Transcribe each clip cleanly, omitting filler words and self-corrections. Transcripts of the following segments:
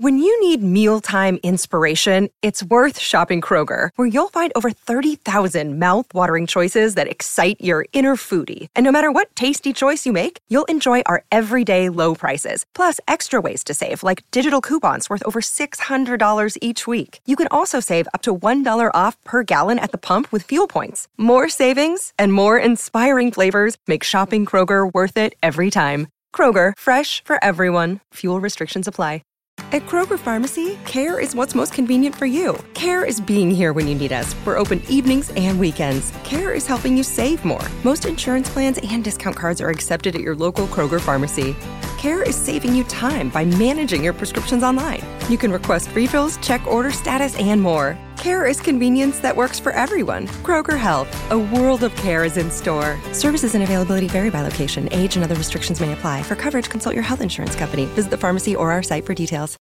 When you need mealtime inspiration, it's worth shopping Kroger, where you'll find over 30,000 mouth-watering choices that excite your inner foodie. And no matter what tasty choice you make, you'll enjoy our everyday low prices, plus extra ways to save, like digital coupons worth over $600 each week. You can also save up to $1 off per gallon at the pump with fuel points. More savings and more inspiring flavors make shopping Kroger worth it every time. Kroger, fresh for everyone. Fuel restrictions apply. At Kroger Pharmacy, care is what's most convenient for you. Care is being here when you need us. We're open evenings and weekends. Care is helping you save more. Most insurance plans and discount cards are accepted at your local Kroger Pharmacy. Care is saving you time by managing your prescriptions online. You can request refills, check order status, and more. Care is convenience that works for everyone. Kroger Health, a world of care is in store. Services and availability vary by location. Age and other restrictions may apply. For coverage, consult your health insurance company. Visit the pharmacy or our site for details.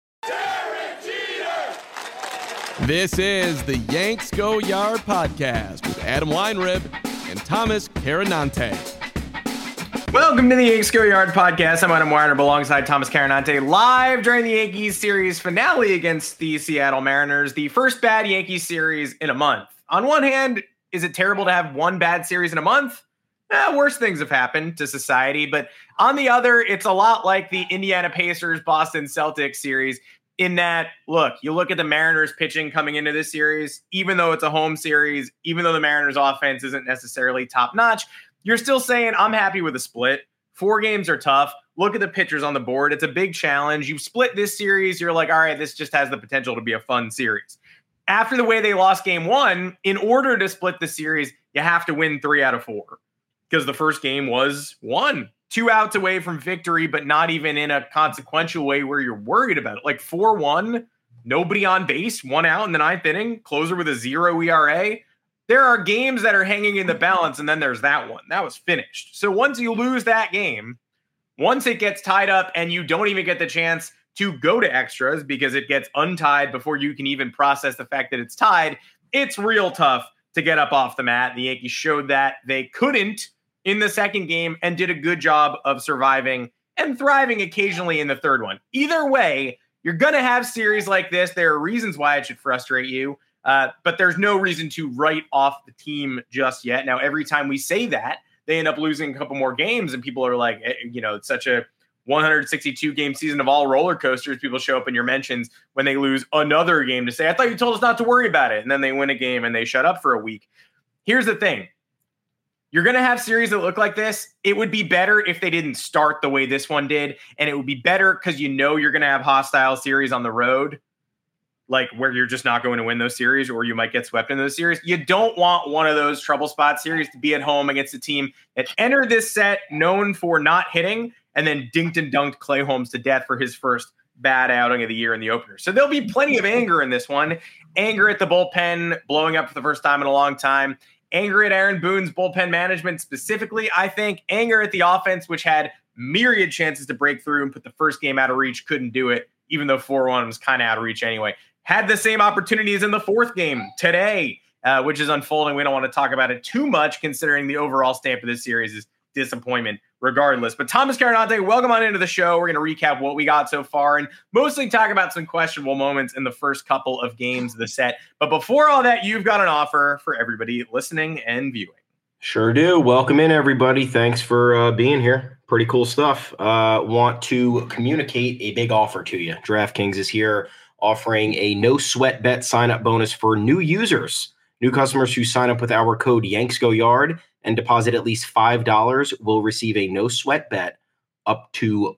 This is the Yanks Go Yard podcast with Adam Weinrib and Thomas Carinante. Welcome to the Yanks Go Yard podcast. I'm Adam Weinrib alongside Thomas Carinante, live during the Yankees series finale against the Seattle Mariners, the first bad Yankees series in a month. On one hand, is it terrible to have one bad series in a month? Worse things have happened to society. But on the other, it's a lot like the Indiana Pacers Boston Celtics series in that, look, you look at the Mariners pitching coming into this series, even though it's a home series, even though the Mariners offense isn't necessarily top notch, you're still saying, I'm happy with a split. 4 games are tough. Look at the pitchers on the board. It's a big challenge. You split this series. You're like, all right, this just has the potential to be a fun series. After the way they lost game 1, in order to split the series, you have to win 3 out of 4 because the first game was 1. 2 outs away from victory, but not even in a consequential way where you're worried about it. Like 4-1, nobody on base, 1 out in the 9th inning, closer with a 0 ERA. There are games that are hanging in the balance, and then there's that one. That was finished. So once you lose that game, once it gets tied up and you don't even get the chance to go to extras because it gets untied before you can even process the fact that it's tied, it's real tough to get up off the mat. The Yankees showed that they couldn't in the second game and did a good job of surviving and thriving occasionally in the third one. Either way, you're going to have series like this. There are reasons why it should frustrate you. But there's no reason to write off the team just yet. Now, every time we say that, they end up losing a couple more games, and people are like, it's such a 162-game season of all roller coasters. People show up in your mentions when they lose another game to say, I thought you told us not to worry about it. And then they win a game and they shut up for a week. Here's the thing. You're going to have series that look like this. It would be better if they didn't start the way this one did. And it would be better because you're going to have hostile series on the road, like where you're just not going to win those series or you might get swept in those series. You don't want one of those trouble spot series to be at home against a team that entered this set known for not hitting and then dinked and dunked Clay Holmes to death for his first bad outing of the year in the opener. So there'll be plenty of anger in this one. Anger at the bullpen blowing up for the first time in a long time. Anger at Aaron Boone's bullpen management specifically, I think. Anger at the offense, which had myriad chances to break through and put the first game out of reach, couldn't do it, even though 4-1 was kind of out of reach anyway. Had the same opportunities in the fourth game today, which is unfolding. We don't want to talk about it too much considering the overall stamp of this series is disappointment regardless. But Thomas Carinante, welcome on into the show. We're going to recap what we got so far and mostly talk about some questionable moments in the first couple of games of the set. But before all that, you've got an offer for everybody listening and viewing. Sure do. Welcome in, everybody. Thanks for being here. Pretty cool stuff. Want to communicate a big offer to you. DraftKings is here offering a no sweat bet sign up bonus for new users. New customers who sign up with our code YanksGoYard and deposit at least $5 will receive a no sweat bet up to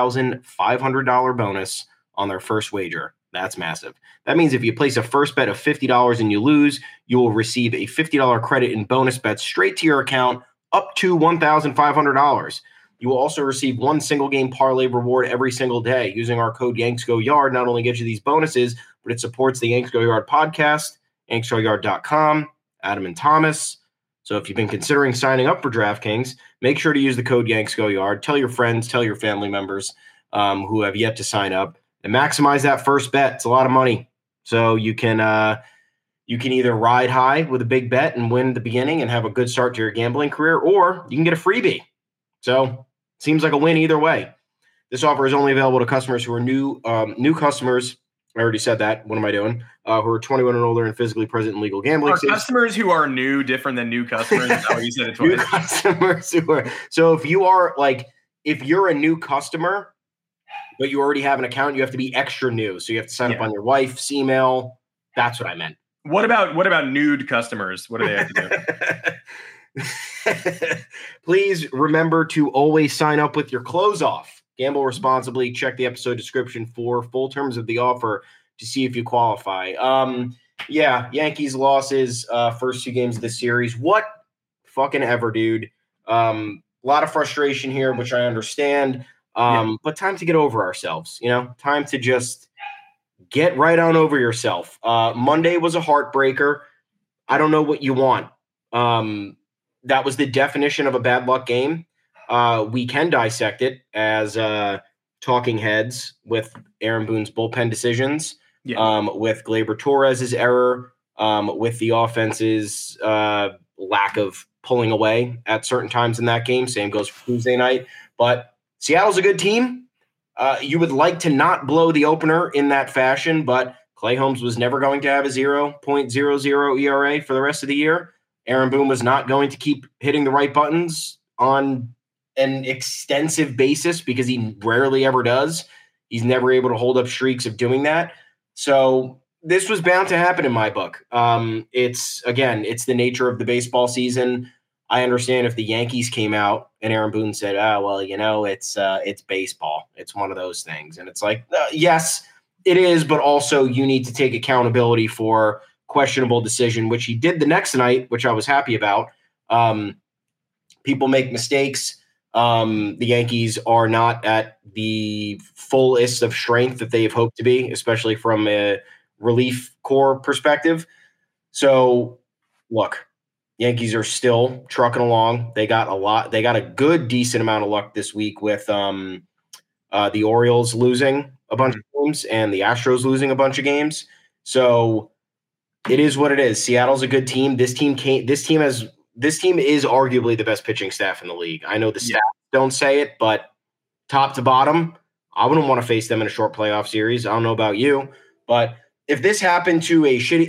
$1,500 bonus on their first wager. That's massive. That means if you place a first bet of $50 and you lose, you will receive a $50 credit in bonus bets straight to your account up to $1,500. You will also receive one single game parlay reward every single day. Using our code YanksGoYard not only gets you these bonuses, but it supports the Yanks Go Yard podcast, yanksgoyard.com, Adam and Thomas. So if you've been considering signing up for DraftKings, make sure to use the code YanksGoYard. Tell your friends, tell your family members who have yet to sign up, and maximize that first bet. It's a lot of money. So you can either ride high with a big bet and win at the beginning and have a good start to your gambling career, or you can get a freebie. So seems like a win either way. This offer is only available to customers who are new customers. I already said that. What am I doing? Who are 21 and older and physically present in legal gambling Are states. customers who are new different than new customers? Is that what you said it twice? New customers who are. So if you're a new customer, but you already have an account, you have to be extra new. So you have to sign up on your wife's email. That's what I meant. What about nude customers? What do they have to do? Please remember to always sign up with your clothes off. Gamble responsibly. Check the episode description for full terms of the offer to see if you qualify. Yankees losses, first 2 games of the series. What fucking ever, dude. A lot of frustration here, which I understand. But time to get over ourselves, time to just get right on over yourself. Monday was a heartbreaker. I don't know what you want. That was the definition of a bad luck game. We can dissect it as talking heads with Aaron Boone's bullpen decisions, with Gleyber Torres's error, with the offense's lack of pulling away at certain times in that game. Same goes for Tuesday night. But Seattle's a good team. You would like to not blow the opener in that fashion, but Clay Holmes was never going to have a 0.00 ERA for the rest of the year. Aaron Boone was not going to keep hitting the right buttons on an extensive basis because he rarely ever does. He's never able to hold up streaks of doing that. So this was bound to happen in my book. It's the nature of the baseball season. I understand if the Yankees came out and Aaron Boone said, it's baseball. It's one of those things. And it's like, yes, it is, but also you need to take accountability for questionable decision, which he did the next night, which I was happy about. People make mistakes. The Yankees are not at the fullest of strength that they've hoped to be, especially from a relief corps perspective. So, look, Yankees are still trucking along. They got a good, decent amount of luck this week with the Orioles losing a bunch of games and the Astros losing a bunch of games. So it is what it is. Seattle's a good team. This team is arguably the best pitching staff in the league. I know the stats don't say it, but top to bottom, I wouldn't want to face them in a short playoff series. I don't know about you, but if this happened to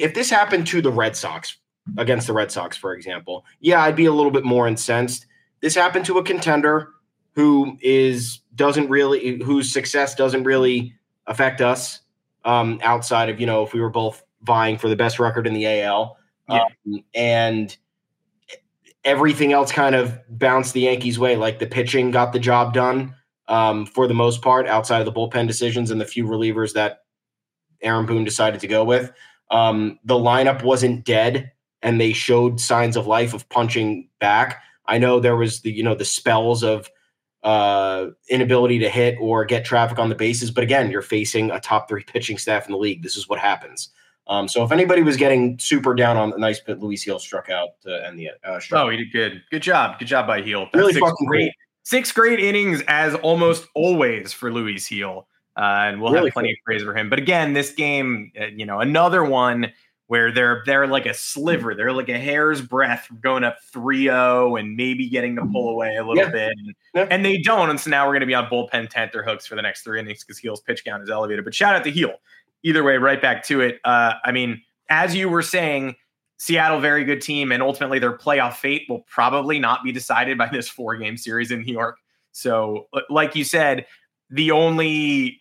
the Red Sox, against the Red Sox, for example, I'd be a little bit more incensed. This happened to a contender whose success doesn't really affect us outside of, if we were both vying for the best record in the AL. And everything else kind of bounced the Yankees' way. Like the pitching got the job done for the most part, outside of the bullpen decisions and the few relievers that Aaron Boone decided to go with. The lineup wasn't dead, and they showed signs of life of punching back. I know there was the spells of inability to hit or get traffic on the bases, but again, you're facing a top 3 pitching staff in the league. This is what happens. So if anybody was getting super down on the nice pit, Luis Gil struck out to end the he did good. Good job by Gil. Really fucking great. 6 great innings as almost always for Luis Gil. And we'll have plenty of praise for him. But again, this game, another one where they're like a sliver. They're like a hair's breadth from going up 3-0 and maybe getting to pull away a little bit. And they don't. And so now we're going to be on bullpen tent or hooks for the next 3 innings because Gil's pitch count is elevated. But shout out to Gil. Either way, right back to it. As you were saying, Seattle, very good team. And ultimately their playoff fate will probably not be decided by this 4-game series in New York. So like you said, the only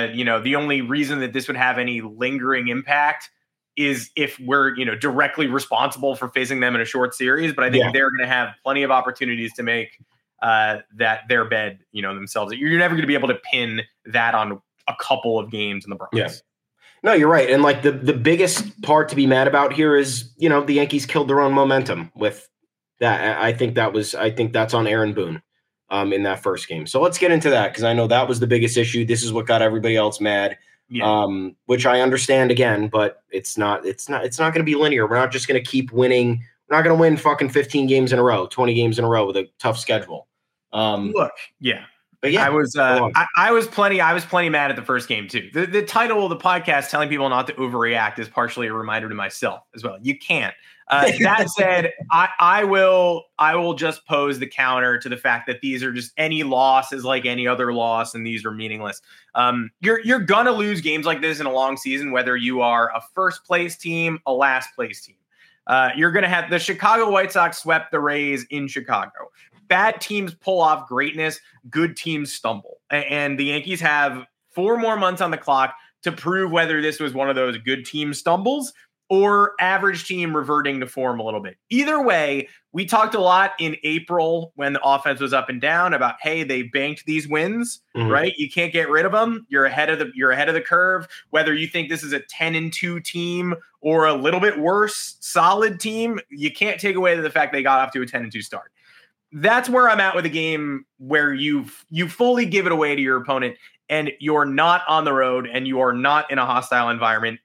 reason that this would have any lingering impact is if we're, directly responsible for facing them in a short series. But I think they're going to have plenty of opportunities to make that their bed, themselves. You're never going to be able to pin that on a couple of games in the Bronx. Yeah. No, you're right. And like the biggest part to be mad about here is, the Yankees killed their own momentum with that. I think that's on Aaron Boone in that first game. So let's get into that, because I know that was the biggest issue. This is what got everybody else mad. Which I understand again, but it's not going to be linear. We're not just going to keep winning. We're not going to win fucking 15 games in a row, 20 games in a row with a tough schedule. But yeah, I was plenty mad at the first game too. The title of the podcast, telling people not to overreact, is partially a reminder to myself as well. You can't. That said, I will just pose the counter to the fact that these are just, any loss is like any other loss, and these are meaningless. You're gonna lose games like this in a long season, whether you are a first place team, a last place team. You're gonna have the Chicago White Sox swept the Rays in Chicago. Bad teams pull off greatness, good teams stumble. And the Yankees have 4 more months on the clock to prove whether this was one of those good team stumbles or average team reverting to form a little bit. Either way, we talked a lot in April when the offense was up and down about, hey, they banked these wins, right? You can't get rid of them. You're ahead of the curve. Whether you think this is a 10-2 team or a little bit worse, solid team, you can't take away the fact they got off to a 10-2 start. That's where I'm at with a game where you fully give it away to your opponent, and you're not on the road and you are not in a hostile environment,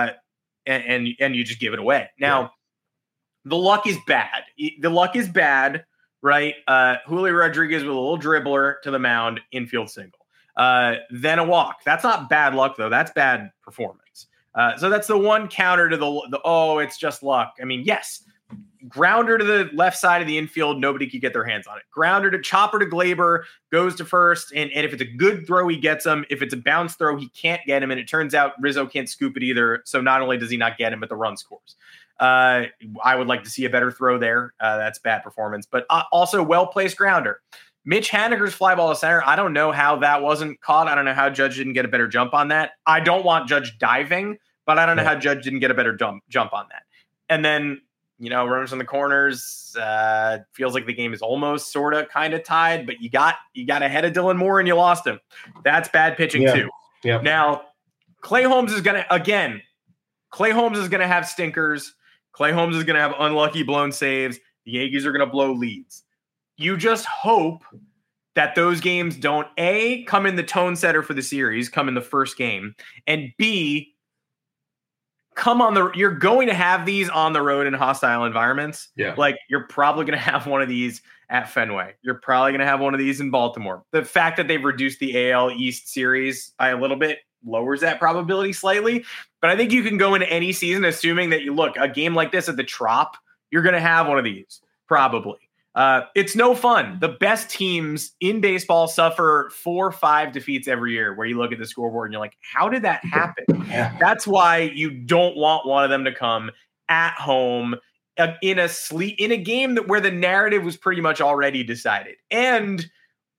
and you just give it away. Now, the luck is bad. The luck is bad, right? Julio Rodriguez with a little dribbler to the mound, infield single. Then a walk. That's not bad luck, though. That's bad performance. So that's the one counter to the it's just luck. I mean, yes. Grounder to the left side of the infield, nobody could get their hands on it. Chopper to Glaber, goes to first, and if it's a good throw, he gets him. If it's a bounce throw, he can't get him, and it turns out Rizzo can't scoop it either, so not only does he not get him, but the run scores. I would like to see a better throw there. That's bad performance, but also well-placed grounder. Mitch Haniger's fly ball to center, I don't know how that wasn't caught. I don't know how Judge didn't get a better jump on that. I don't want Judge diving, but I don't know how Judge didn't get a better jump on that. And then, runners in the corners, feels like the game is almost sort of kind of tied, but you got ahead of Dylan Moore and you lost him. That's bad pitching too. Yeah. Now, Clay Holmes is going to have stinkers. Clay Holmes is going to have unlucky blown saves. The Yankees are going to blow leads. You just hope that those games don't, A, come in the tone setter for the series, come in the first game, and B, you're going to have these on the road in hostile environments. Yeah. Like, you're probably going to have one of these at Fenway. You're probably going to have one of these in Baltimore. The fact that they've reduced the AL East series by a little bit lowers that probability slightly. But I think you can go into any season assuming that a game like this at the Trop, you're going to have one of these, probably. It's no fun. The best teams in baseball suffer 4 or 5 defeats every year, where you look at the scoreboard and you're like, how did that happen? Yeah. That's why you don't want one of them to come at home in a game where the narrative was pretty much already decided. And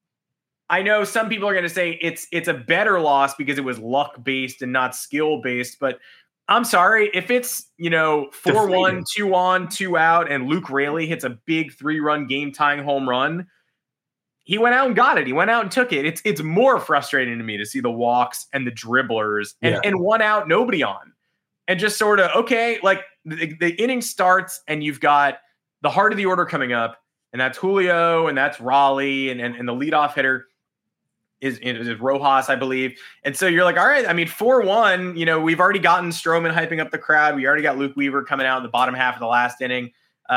I know some people are going to say it's a better loss because it was luck based and not skill based, but I'm sorry, if it's, 4-1, 2 on, 2 out, and Luke Raley hits a big 3-run game-tying home run, he went out and got it. He went out and took it. It's more frustrating to me to see the walks and the dribblers and 1 out, nobody on. And just sort of, okay, like the inning starts and you've got the heart of the order coming up, and that's Julio, and that's Raleigh, and the leadoff hitter is Rojas, I believe. And so you're like, all right, I mean, 4-1, we've already gotten Stroman hyping up the crowd. We already got Luke Weaver coming out in the bottom half of the last inning,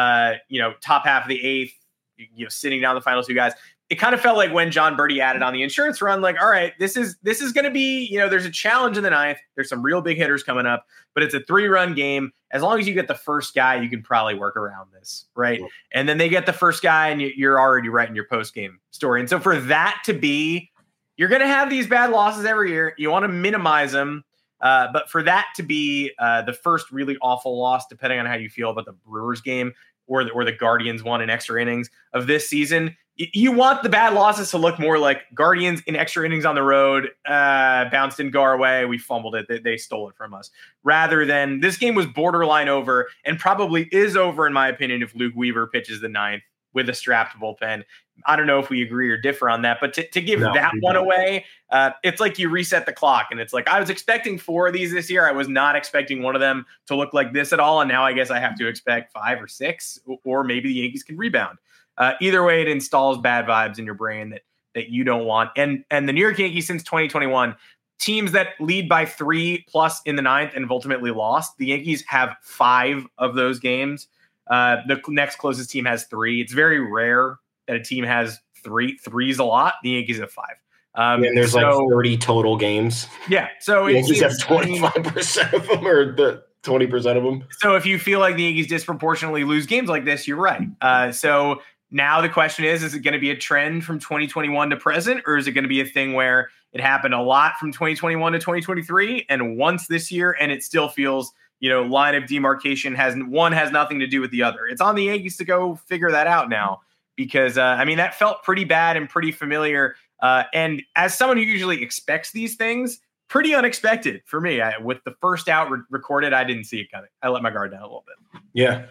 top half of the 8th, sitting down the final 2 guys. It kind of felt like when John Birdie added on the insurance run, like, all right, this is going to be, there's a challenge in the 9th. There's some real big hitters coming up, but it's a 3-run game. As long as you get the first guy, you can probably work around this, right? Yeah. And then they get the first guy and you're already writing your post-game story. And so for that to be, you're going to have these bad losses every year. You want to minimize them. But for that to be the first really awful loss, depending on how you feel about the Brewers game or the Guardians one in extra innings of this season, you want the bad losses to look more like Guardians in extra innings on the road, bounced in go our way, we fumbled it, they stole it from us. Rather than this game was borderline over, and probably is over, in my opinion, if Luke Weaver pitches the 9th with a strapped bullpen. I don't know if we agree or differ on that, but to give that one away, it's like you reset the clock. And it's like, I was expecting 4 of these this year. I was not expecting one of them to look like this at all. And now I guess I have to expect 5 or 6, or maybe the Yankees can rebound. Either way, it installs bad vibes in your brain that you don't want. And the New York Yankees since 2021, teams that lead by 3+ in the 9th and have ultimately lost, the Yankees have 5 of those games. The next closest team has 3. It's very rare that a team has Three's a lot. The Yankees have 5. And there's like 30 total games. Yeah. So the Yankees have 25% of them, or the 20% of them. So if you feel like the Yankees disproportionately lose games like this, you're right. So now the question is it going to be a trend from 2021 to present, or is it going to be a thing where it happened a lot from 2021 to 2023 and once this year, and it still feels, line of demarcation has nothing to do with the other? It's on the Yankees to go figure that out now, because that felt pretty bad and pretty familiar. And as someone who usually expects these things, pretty unexpected for me. With the first out recorded, I didn't see it coming. I let my guard down a little bit. Yeah.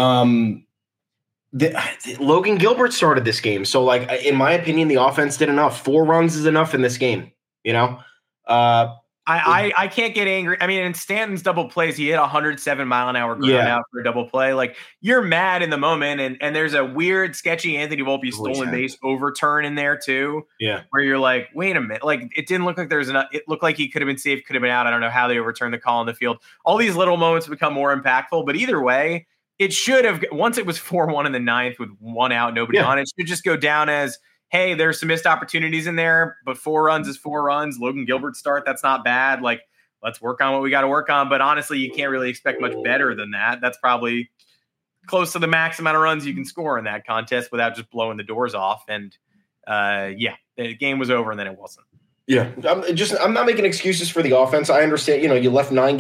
Logan Gilbert started this game. So, like, in my opinion, the offense did enough. 4 runs is enough in this game, I can't get angry. I mean, in Stanton's double plays, he hit 107-mile-an-hour ground out for a double play. Like, you're mad in the moment, and there's a weird, sketchy Anthony Volpe stolen base overturn in there too. Yeah, where you're like, wait a minute, like it didn't look like there's enough. It looked like he could have been safe, could have been out. I don't know how they overturned the call on the field. All these little moments become more impactful, but either way, it should have. Once it was 4-1 in the 9th with 1 out, nobody on it, should just go down as, hey, there's some missed opportunities in there, but 4 runs is 4 runs. Logan Gilbert start, that's not bad. Like, let's work on what we got to work on. But honestly, you can't really expect much better than that. That's probably close to the max amount of runs you can score in that contest without just blowing the doors off. And the game was over, and then it wasn't. Yeah, I'm not making excuses for the offense. I understand, you left 9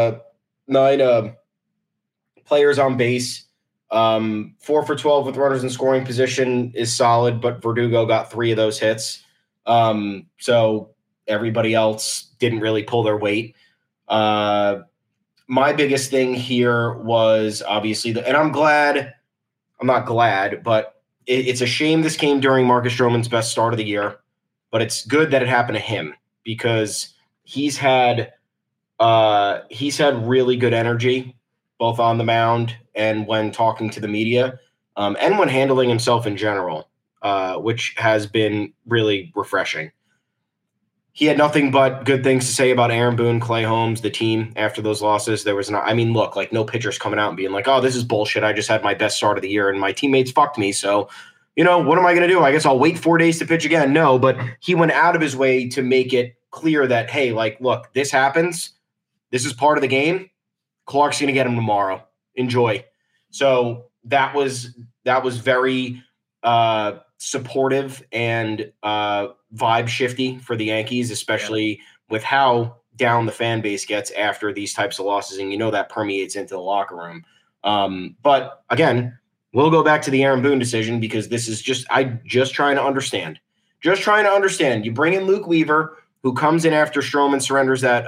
players on base. 4 for 12 with runners in scoring position is solid, but Verdugo got 3 of those hits. So everybody else didn't really pull their weight. My biggest thing here was obviously and I'm not glad, but it's a shame this came during Marcus Stroman's best start of the year, but it's good that it happened to him because he's had really good energy, both on the mound and when talking to the media, and when handling himself in general, which has been really refreshing. He had nothing but good things to say about Aaron Boone, Clay Holmes, the team after those losses. There was no pitchers coming out and being like, oh, this is bullshit. I just had my best start of the year and my teammates fucked me. So, what am I going to do? I guess I'll wait 4 days to pitch again. No, but he went out of his way to make it clear that, hey, like, look, this happens. This is part of the game. Clark's going to get him tomorrow. Enjoy. So that was very supportive and vibe shifty for the Yankees, especially with how down the fan base gets after these types of losses. And that permeates into the locker room. But again, we'll go back to the Aaron Boone decision because this is just trying to understand. Just trying to understand. You bring in Luke Weaver, who comes in after Stroman surrenders that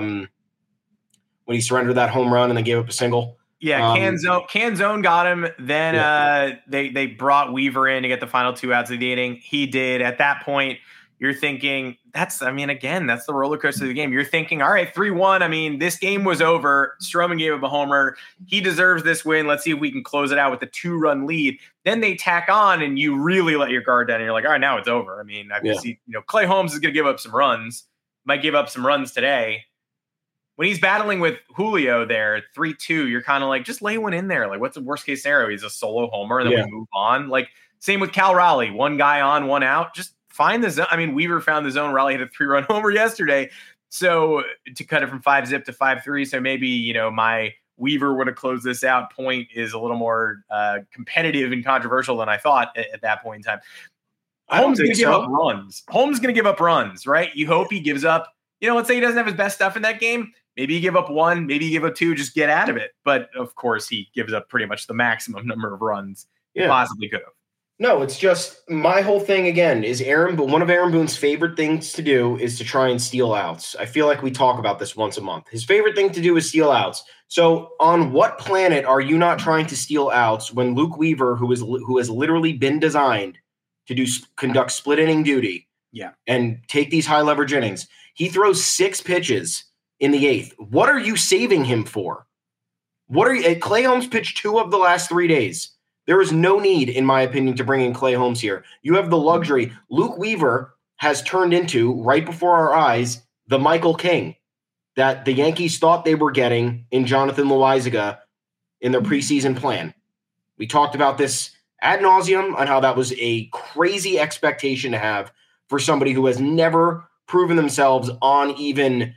when he surrendered that home run and then gave up a single. Yeah, Canzone got him. Then they brought Weaver in to get the final 2 outs of the inning. He did. At that point, you're thinking, that's the roller coaster of the game. You're thinking, all right, 3-1. This game was over. Stroman gave up a homer. He deserves this win. Let's see if we can close it out with a 2-run lead. Then they tack on, and you really let your guard down. And you're like, all right, now it's over. See, Clay Holmes is going to give up some runs. Might give up some runs today. When he's battling with Julio there, 3-2, you're kind of like, just lay one in there. Like, what's the worst case scenario? He's a solo homer, and then we move on. Like, same with Cal Raleigh. 1 guy on, 1 out. Just find the zone. Weaver found the zone. Raleigh hit a 3-run homer yesterday. So to cut it from 5-zip to 5-3. So maybe, my Weaver would have closed this out point is a little more competitive and controversial than I thought at that point in time. Holmes is going to give up runs. Holmes is going to give up runs, right? You hope he gives up. Let's say he doesn't have his best stuff in that game. Maybe you give up 1, maybe you give up 2, just get out of it. But, of course, he gives up pretty much the maximum number of runs he possibly could have. No, it's just my whole thing, again, is one of Aaron Boone's favorite things to do is to try and steal outs. I feel like we talk about this once a month. His favorite thing to do is steal outs. So on what planet are you not trying to steal outs when Luke Weaver, who has literally been designed to conduct split inning duty and take these high leverage innings, he throws 6 pitches in the 8th. What are you saving him for? Clay Holmes pitched 2 of the last 3 days. There is no need, in my opinion, to bring in Clay Holmes here. You have the luxury. Luke Weaver has turned into, right before our eyes, the Michael King that the Yankees thought they were getting in Jonathan Loaisiga in their preseason plan. We talked about this ad nauseum on how that was a crazy expectation to have for somebody who has never proven themselves on even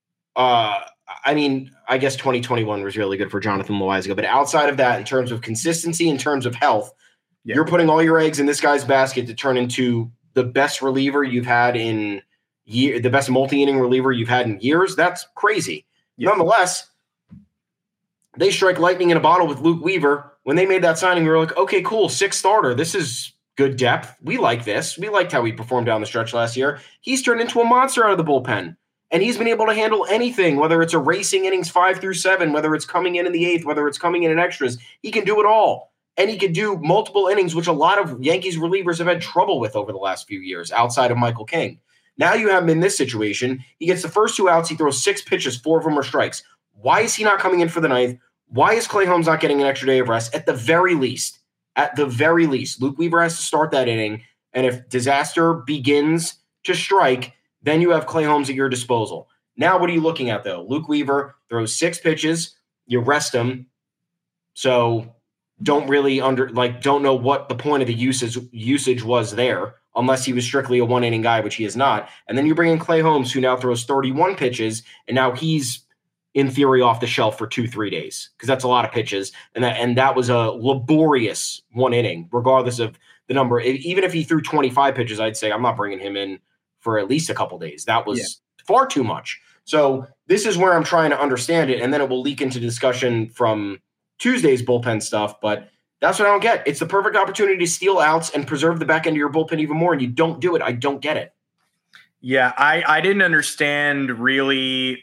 I guess 2021 was really good for Jonathan Loaisiga, but outside of that, in terms of consistency, in terms of health, you're putting all your eggs in this guy's basket to turn into the best reliever you've had in the best multi-inning reliever you've had in years. That's crazy. Nonetheless, they strike lightning in a bottle with Luke Weaver. When they made that signing, we were like, okay, cool, 6th starter. This is good depth. We like this. We liked how he performed down the stretch last year. He's turned into a monster out of the bullpen. And he's been able to handle anything, whether it's erasing innings 5 through 7, whether it's coming in the 8th, whether it's coming in extras. He can do it all. And he can do multiple innings, which a lot of Yankees relievers have had trouble with over the last few years, outside of Michael King. Now you have him in this situation. He gets the first 2 outs. He throws 6 pitches, 4 of them are strikes. Why is he not coming in for the 9th? Why is Clay Holmes not getting an extra day of rest? At the very least, Luke Weaver has to start that inning. And if disaster begins to strike, then you have Clay Holmes at your disposal. Now, what are you looking at, though? Luke Weaver throws 6 pitches. You rest him. So don't know what the point of the usage was there, unless he was strictly a 1-inning guy, which he is not. And then you bring in Clay Holmes, who now throws 31 pitches, and now he's, in theory, off the shelf for 2-3 days, because that's a lot of pitches. And that was a laborious 1 inning, regardless of the number. Even if he threw 25 pitches, I'd say I'm not bringing him in for at least a couple days. That was far too much. So this is where I'm trying to understand it, and then it will leak into discussion from Tuesday's bullpen stuff, but that's what I don't get. It's the perfect opportunity to steal outs and preserve the back end of your bullpen even more, and you don't do it. I don't get it. Yeah, I didn't understand really,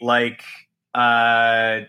I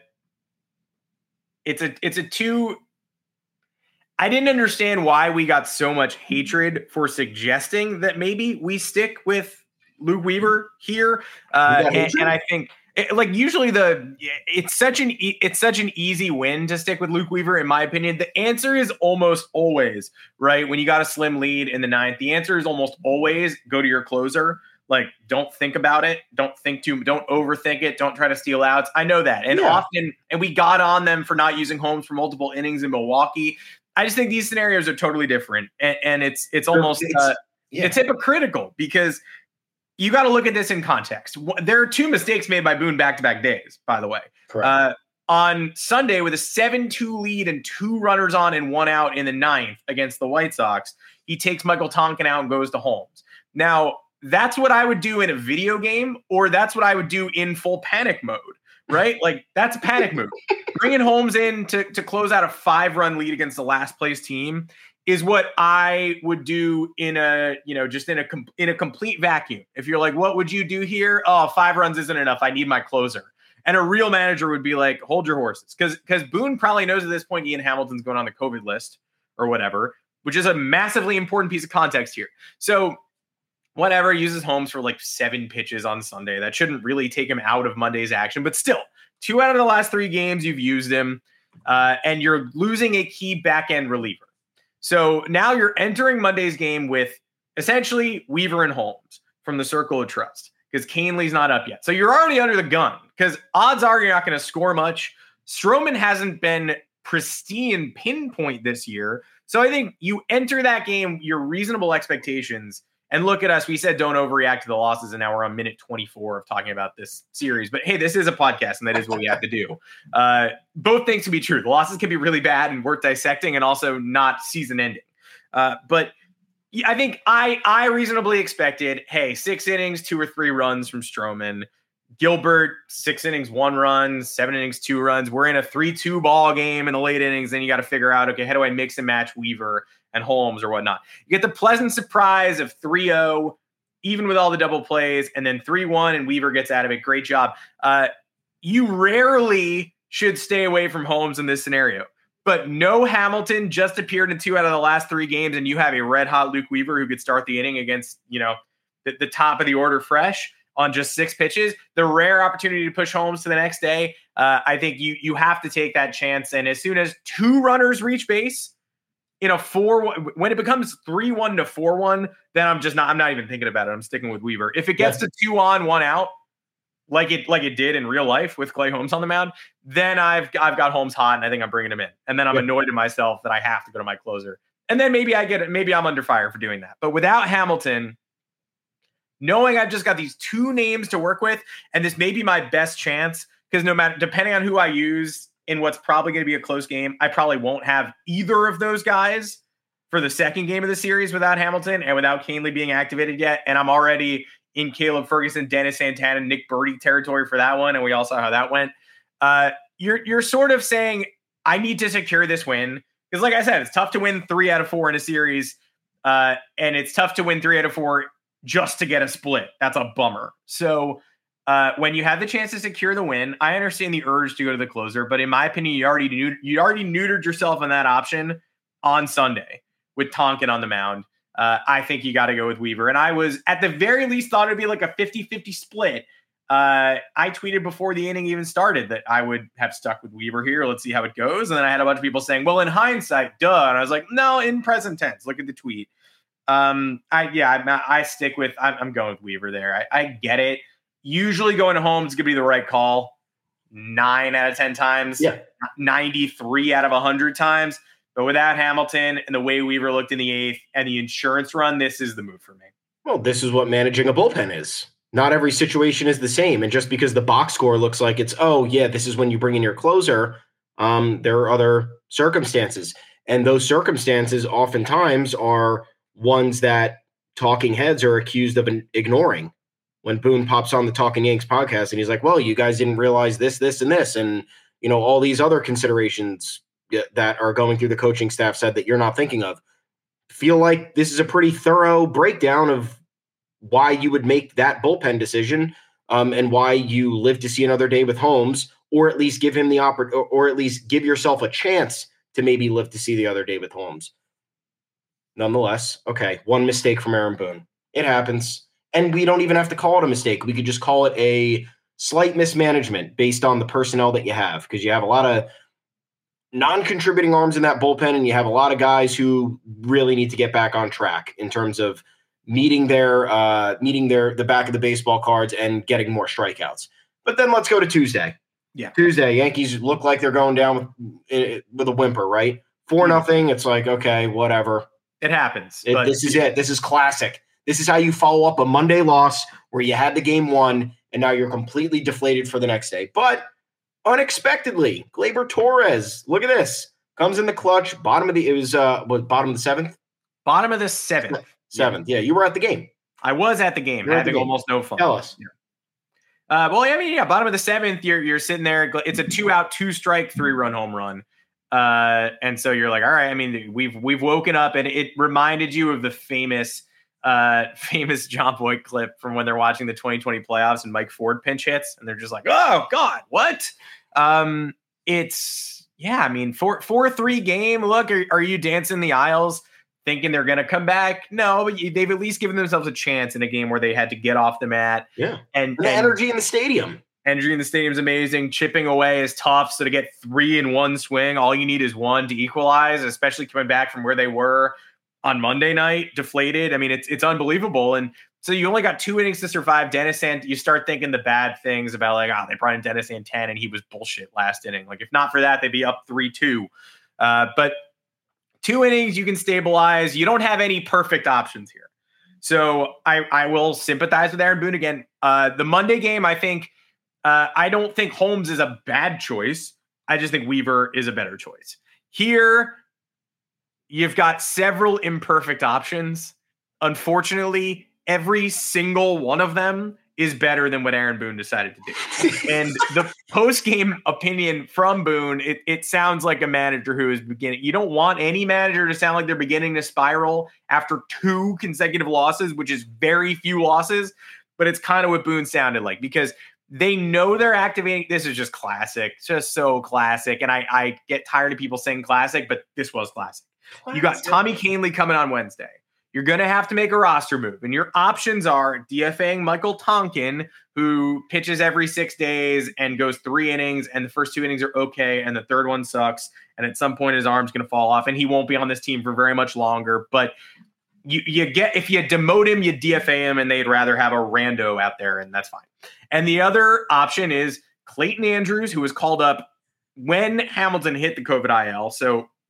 didn't understand why we got so much hatred for suggesting that maybe we stick with Luke Weaver here. And I think usually it's such an easy win to stick with Luke Weaver. In my opinion, the answer is almost always right. When you got a slim lead in the 9th, the answer is almost always go to your closer. Don't think about it. Don't overthink it. Don't try to steal outs. I know that. And often, and we got on them for not using Holmes for multiple innings in Milwaukee. I just think these scenarios are totally different. And it's almost, it's hypocritical, because you got to look at this in context. There are 2 mistakes made by Boone back-to-back days, by the way. Correct. On Sunday, with a 7-2 lead and 2 runners on and 1 out in the 9th against the White Sox, he takes Michael Tonkin out and goes to Holmes. Now, that's what I would do in a video game, or that's what I would do in full panic mode, right? That's a panic move. Bringing Holmes in to close out a 5-run lead against the last place team is what I would do in a complete vacuum. If you're like, what would you do here? Oh, 5 runs isn't enough. I need my closer. And a real manager would be like, hold your horses. Because Boone probably knows at this point Ian Hamilton's going on the COVID list or whatever, which is a massively important piece of context here. So whatever, uses Holmes for 7 pitches on Sunday. That shouldn't really take him out of Monday's action. But still, 2 out of the last 3 games you've used him, and you're losing a key back-end reliever. So now you're entering Monday's game with essentially Weaver and Holmes from the circle of trust, because Canley's not up yet. So you're already under the gun, because odds are you're not going to score much. Stroman hasn't been pristine pinpoint this year. So I think you enter that game, your reasonable expectations. And look at us. We said don't overreact to the losses, and now we're on minute 24 of talking about this series. But hey, this is a podcast, and that is what we have to do. Both things can be true. The losses can be really bad and worth dissecting, and also not season-ending. But I think I reasonably expected, hey, 6 innings, 2 or 3 runs from Stroman. Gilbert, 6 innings, 1 run, 7 innings, 2 runs. We're in a 3-2 ball game in the late innings. Then you got to figure out, okay, how do I mix and match Weaver and Holmes or whatnot? You get the pleasant surprise of 3-0, even with all the double plays, and then 3-1, and Weaver gets out of it. Great job. You rarely should stay away from Holmes in this scenario. But no Hamilton just appeared in 2 out of the last 3 games, and you have a red-hot Luke Weaver who could start the inning against, the top of the order fresh on just 6 pitches. The rare opportunity to push Holmes to the next day. I think you have to take that chance. And as soon as 2 runners reach base in a 4-1, when it becomes 3-1 to 4-1, then I'm not even thinking about it. I'm sticking with Weaver. If it gets to 2 on, 1 out, like it did in real life with Clay Holmes on the mound, then I've got Holmes hot, and I think I'm bringing him in. And then I'm annoyed at myself that I have to go to my closer. And then maybe I'm under fire for doing that. But without Hamilton, knowing I've just got these two names to work with, and this may be my best chance, because depending on who I use in what's probably going to be a close game, I probably won't have either of those guys for the second game of the series without Hamilton and without Kahnle being activated yet. And I'm already in Caleb Ferguson, Dennis Santana, Nick Birdie territory for that one. And we all saw how that went. You're sort of saying, I need to secure this win. Because like I said, it's tough to win 3 out of 4 in a series. And it's tough to win 3 out of 4 just to get a split. That's a bummer. So when you have the chance to secure the win, I understand the urge to go to the closer. But in my opinion, you already neutered yourself on that option on Sunday with Tonkin on the mound. I think you got to go with Weaver. And I was, at the very least, thought it'd be like a 50-50 split. I tweeted before the inning even started that I would have stuck with Weaver here. Let's see how it goes. And then I had a bunch of people saying, well, in hindsight, duh. And I was like, no, in present tense. Look at the tweet. I stick with, I'm going with Weaver there. I get it. Usually going home is going to be the right call 9 out of 10 times. Yeah. 93 out of 100 times. But without Hamilton and the way Weaver looked in the 8th and the insurance run, this is the move for me. Well, this is what managing a bullpen is. Not every situation is the same. And just because the box score looks like it's, oh, yeah, this is when you bring in your closer, there are other circumstances. And those circumstances oftentimes are ones that talking heads are accused of ignoring. When Boone pops on the Talking Yanks podcast and he's like, well, you guys didn't realize this, this, and this, and, all these other considerations that are going through the coaching staff said that you're not thinking of. Feel like this is a pretty thorough breakdown of why you would make that bullpen decision, and why you live to see another day with Holmes, or at least give him the or at least give yourself a chance to maybe live to see the other day with Holmes. Nonetheless, okay, one mistake from Aaron Boone. It happens. And we don't even have to call it a mistake. We could just call it a slight mismanagement based on the personnel that you have, because you have a lot of non-contributing arms in that bullpen, and you have a lot of guys who really need to get back on track in terms of meeting the back of the baseball cards and getting more strikeouts. But then let's go to Tuesday. Yeah. Tuesday, Yankees look like they're going down with a whimper, right? 4-0. It's like, okay, whatever. It happens. This is it. This is classic. This is how you follow up a Monday loss where you had the game won, and now you're completely deflated for the next day. But unexpectedly, Gleyber Torres, look at this, comes in the clutch. Bottom of the 7th? Bottom of the 7th. 7th. Yeah, you were at the game. I was at the game. Having almost no fun. Tell us. Yeah. Bottom of the 7th, you're sitting there. It's a 2-out, 2-strike, 3-run home run. And so you're like, all right, I mean, we've woken up, and it reminded you of the famous John Boyd clip from when they're watching the 2020 playoffs and Mike Ford pinch hits, and they're just like, oh God, what? It's 4-3 game. Look, are you dancing the aisles thinking they're going to come back? No, but they've at least given themselves a chance in a game where they had to get off the mat. Yeah. And the energy in the stadium. Energy in the stadium is amazing. Chipping away is tough. So to get 3 in one swing, all you need is 1 to equalize, especially coming back from where they were on Monday night, deflated. I mean, it's unbelievable. And so you only got 2 innings to survive. Dennis Santana, you start thinking the bad things about like, they brought in Dennis Santana and he was bullshit last inning. Like if not for that, they'd be up 3-2. But 2 innings, you can stabilize. You don't have any perfect options here. So I will sympathize with Aaron Boone again. The Monday game, I think, I don't think Holmes is a bad choice. I just think Weaver is a better choice. Here, you've got several imperfect options. Unfortunately, every single one of them is better than what Aaron Boone decided to do. And the post-game opinion from Boone, it sounds like a manager who is beginning. You don't want any manager to sound like they're beginning to spiral after 2 consecutive losses, which is very few losses. But it's kind of what Boone sounded like, because they know they're activating. This is just classic, just so classic. And I get tired of people saying classic, but this was classic. You got Tommy Kahnle coming on Wednesday. You're going to have to make a roster move. And your options are DFAing Michael Tonkin, who pitches every 6 days and goes 3 innings. And the first 2 innings are okay. And the third one sucks. And at some point, his arm's going to fall off. And he won't be on this team for very much longer. But you get, if you demote him, you DFA him, and they'd rather have a rando out there. And that's fine. And the other option is Clayton Andrews, who was called up when Hamilton hit the COVID IL. So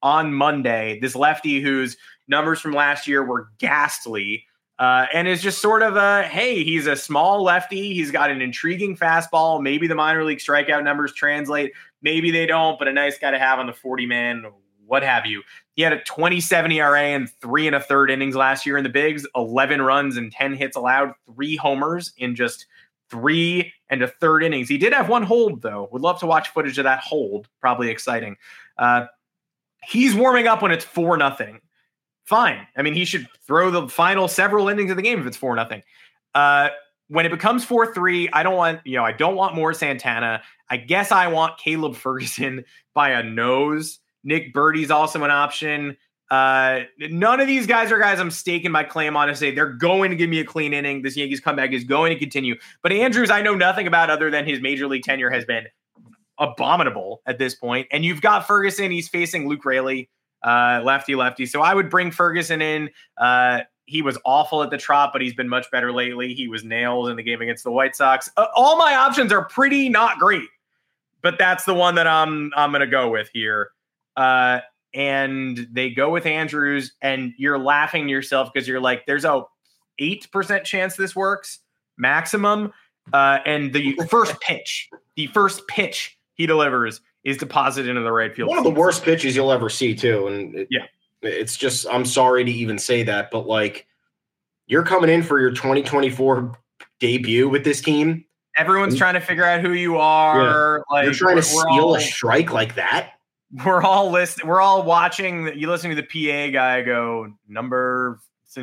on Monday, this lefty whose numbers from last year were ghastly, and is just sort of hey, he's a small lefty. He's got an intriguing fastball. Maybe the minor league strikeout numbers translate. Maybe they don't, but a nice guy to have on the 40-man, what have you. He had a 27 ERA in 3 1/3 innings last year in the bigs, 11 runs and 10 hits allowed, 3 homers in just 3 1/3 innings. He did have one hold, though. Would love to watch footage of that hold. Probably exciting. He's warming up when it's 4-0. Fine. I mean, he should throw the final several innings of the game if it's 4-0. When it becomes 4-3, I don't want more Santana. I guess I want Caleb Ferguson by a nose. Nick Birdie's also an option. None of these guys are guys I'm staking my claim on to say they're going to give me a clean inning. This Yankees comeback is going to continue. But Andrews, I know nothing about other than his major league tenure has been abominable at this point. And you've got Ferguson. He's facing Luke Raley, lefty. So I would bring Ferguson in. He was awful at the Trop, but he's been much better lately. He was nails in the game against the White Sox. All my options are pretty not great, but that's the one that I'm going to go with here. And they go with Andrews, and you're laughing to yourself because you're like, there's a 8% chance this works maximum. And the first pitch he delivers is deposited into the right field. One of the worst pitches you'll ever see too. And it's just, I'm sorry to even say that, but like, you're coming in for your 2024 debut with this team. Everyone's trying to figure out who you are. Yeah. Like, you're trying to steal a strike like that. We're all listening. We're all watching. You listening to the PA guy go number,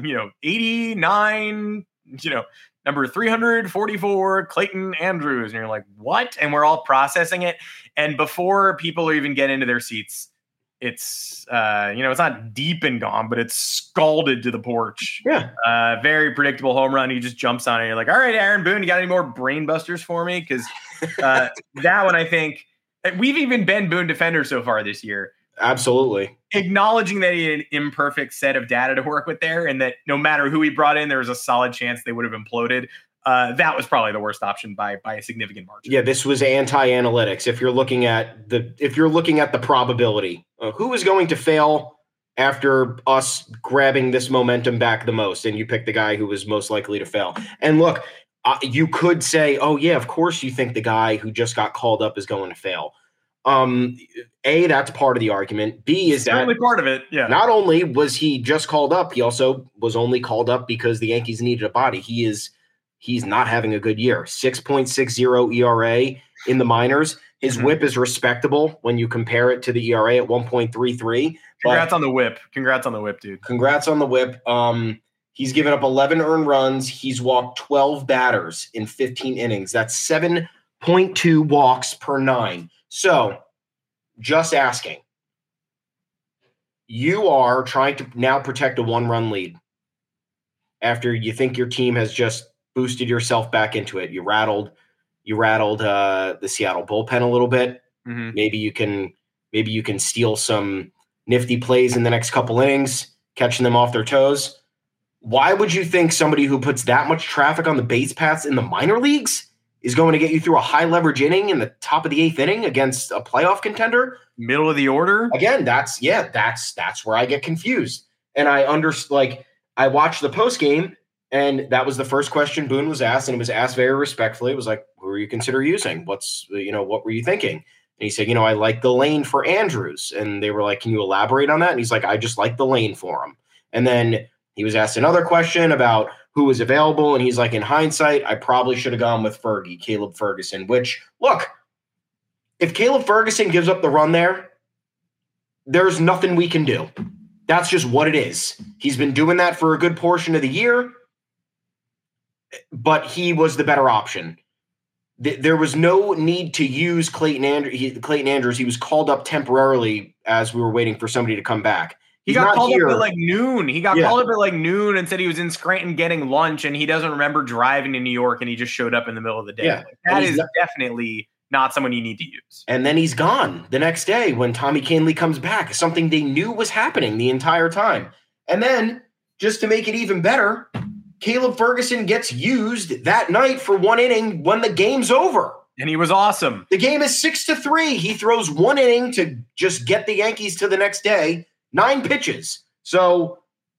89. Number 344, Clayton Andrews, and you're like, what? And we're all processing it. And before people even get into their seats, it's it's not deep and gone, but it's scalded to the porch. Yeah. Very predictable home run. He just jumps on it. You're like, all right, Aaron Boone, you got any more brain busters for me? Because that one, I think. We've even been Boone defenders so far this year. Absolutely. Acknowledging that he had an imperfect set of data to work with there, and that no matter who he brought in, there was a solid chance they would have imploded. That was probably the worst option by a significant margin. Yeah, this was anti-analytics. If you're looking at the probability, who is going to fail after us grabbing this momentum back the most, and you pick the guy who was most likely to fail. And look, you could say, oh yeah, of course you think the guy who just got called up is going to fail. A, that's part of the argument. B, is certainly part of it. Yeah. Not only was he just called up, he also was only called up because the Yankees needed a body. He's not having a good year. 6.60 ERA in the minors. His whip is respectable when you compare it to the ERA at 1.33. Congrats on the whip. Congrats on the whip, dude. Congrats on the whip. He's given up 11 earned runs. He's walked 12 batters in 15 innings. That's 7.2 walks per 9. So, just asking. You are trying to now protect a 1-run lead after you think your team has just boosted yourself back into it. You rattled the Seattle bullpen a little bit. Mm-hmm. Maybe you can steal some nifty plays in the next couple innings, catching them off their toes. Why would you think somebody who puts that much traffic on the base paths in the minor leagues is going to get you through a high leverage inning in the top of the 8th inning against a playoff contender? Middle of the order? Again, that's where I get confused. And I watched the post game, and that was the first question Boone was asked, and it was asked very respectfully. It was like, who are you consider using? What were you thinking? And he said, I like the lane for Andrews. And they were like, can you elaborate on that? And he's like, I just like the lane for him. And then he was asked another question about who was available, and he's like, in hindsight, I probably should have gone with Caleb Ferguson, which, look, if Caleb Ferguson gives up the run there's nothing we can do. That's just what it is. He's been doing that for a good portion of the year, but he was the better option. There was no need to use Clayton Andrews. He was called up temporarily as we were waiting for somebody to come back. He got called up at like noon. He got called up at like noon and said he was in Scranton getting lunch, and he doesn't remember driving to New York, and he just showed up in the middle of the day. Yeah. That is definitely not someone you need to use. And then he's gone the next day when Tommy Kahnle comes back, something they knew was happening the entire time. And then, just to make it even better, Caleb Ferguson gets used that night for 1 inning when the game's over. And he was awesome. The game is 6-3. He throws one inning to just get the Yankees to the next day, 9 pitches. So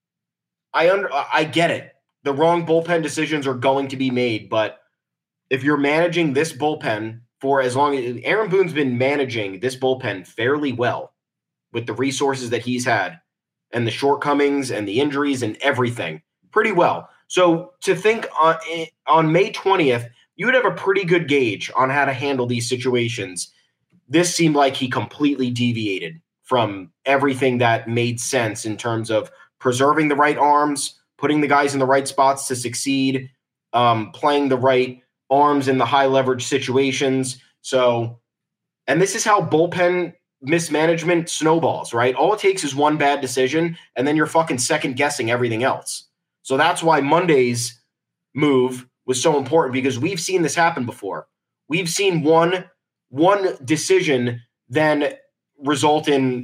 I get it. The wrong bullpen decisions are going to be made, but if you're managing this bullpen for as long as Aaron Boone's been managing this bullpen fairly well with the resources that he's had and the shortcomings and the injuries and everything pretty well. So to think on May 20th, you would have a pretty good gauge on how to handle these situations. This seemed like he completely deviated from everything that made sense in terms of preserving the right arms, putting the guys in the right spots to succeed, playing the right arms in the high leverage situations. So, and this is how bullpen mismanagement snowballs, right? All it takes is one bad decision, and then you're fucking second guessing everything else. So that's why Monday's move was so important, because we've seen this happen before. We've seen one decision then result in,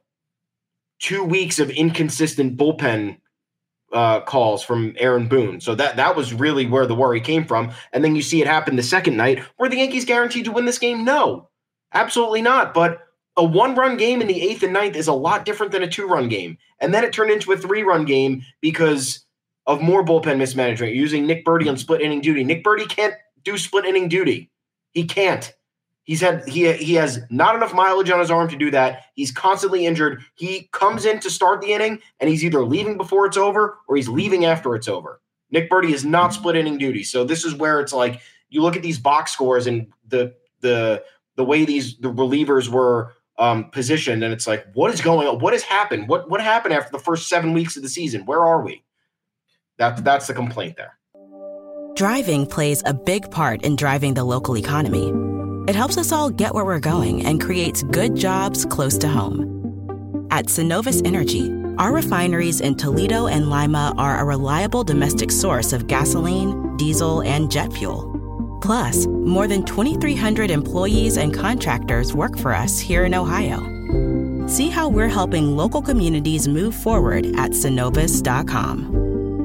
2 weeks of inconsistent bullpen calls from Aaron Boone. So that was really where the worry came from. And then you see it happen the second night. Were the Yankees guaranteed to win this game? No, absolutely not. But a 1-run game in the 8th and 9th is a lot different than a 2-run game. And then it turned into a 3-run game because of more bullpen mismanagement, using Nick Burdi on split inning duty. Nick Burdi can't do split inning duty. He can't. He has not enough mileage on his arm to do that. He's constantly injured. He comes in to start the inning, and he's either leaving before it's over or he's leaving after it's over. Nick Burdi is not split inning duty. So this is where it's like you look at these box scores and the way the relievers were positioned, and it's like, what is going on? What has happened? What happened after the first 7 weeks of the season? Where are we? That's the complaint there. Driving plays a big part in driving the local economy. It helps us all get where we're going and creates good jobs close to home. At Synovus Energy, our refineries in Toledo and Lima are a reliable domestic source of gasoline, diesel, and jet fuel. Plus, more than 2,300 employees and contractors work for us here in Ohio. See how we're helping local communities move forward at Synovus.com.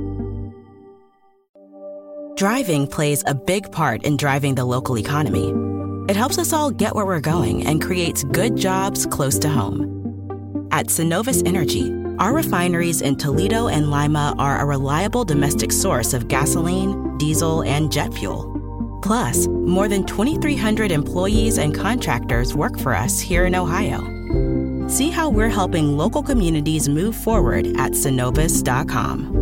Driving plays a big part in driving the local economy. It helps us all get where we're going and creates good jobs close to home. At Synovus Energy, our refineries in Toledo and Lima are a reliable domestic source of gasoline, diesel, and jet fuel. Plus, more than 2,300 employees and contractors work for us here in Ohio. See how we're helping local communities move forward at Synovus.com.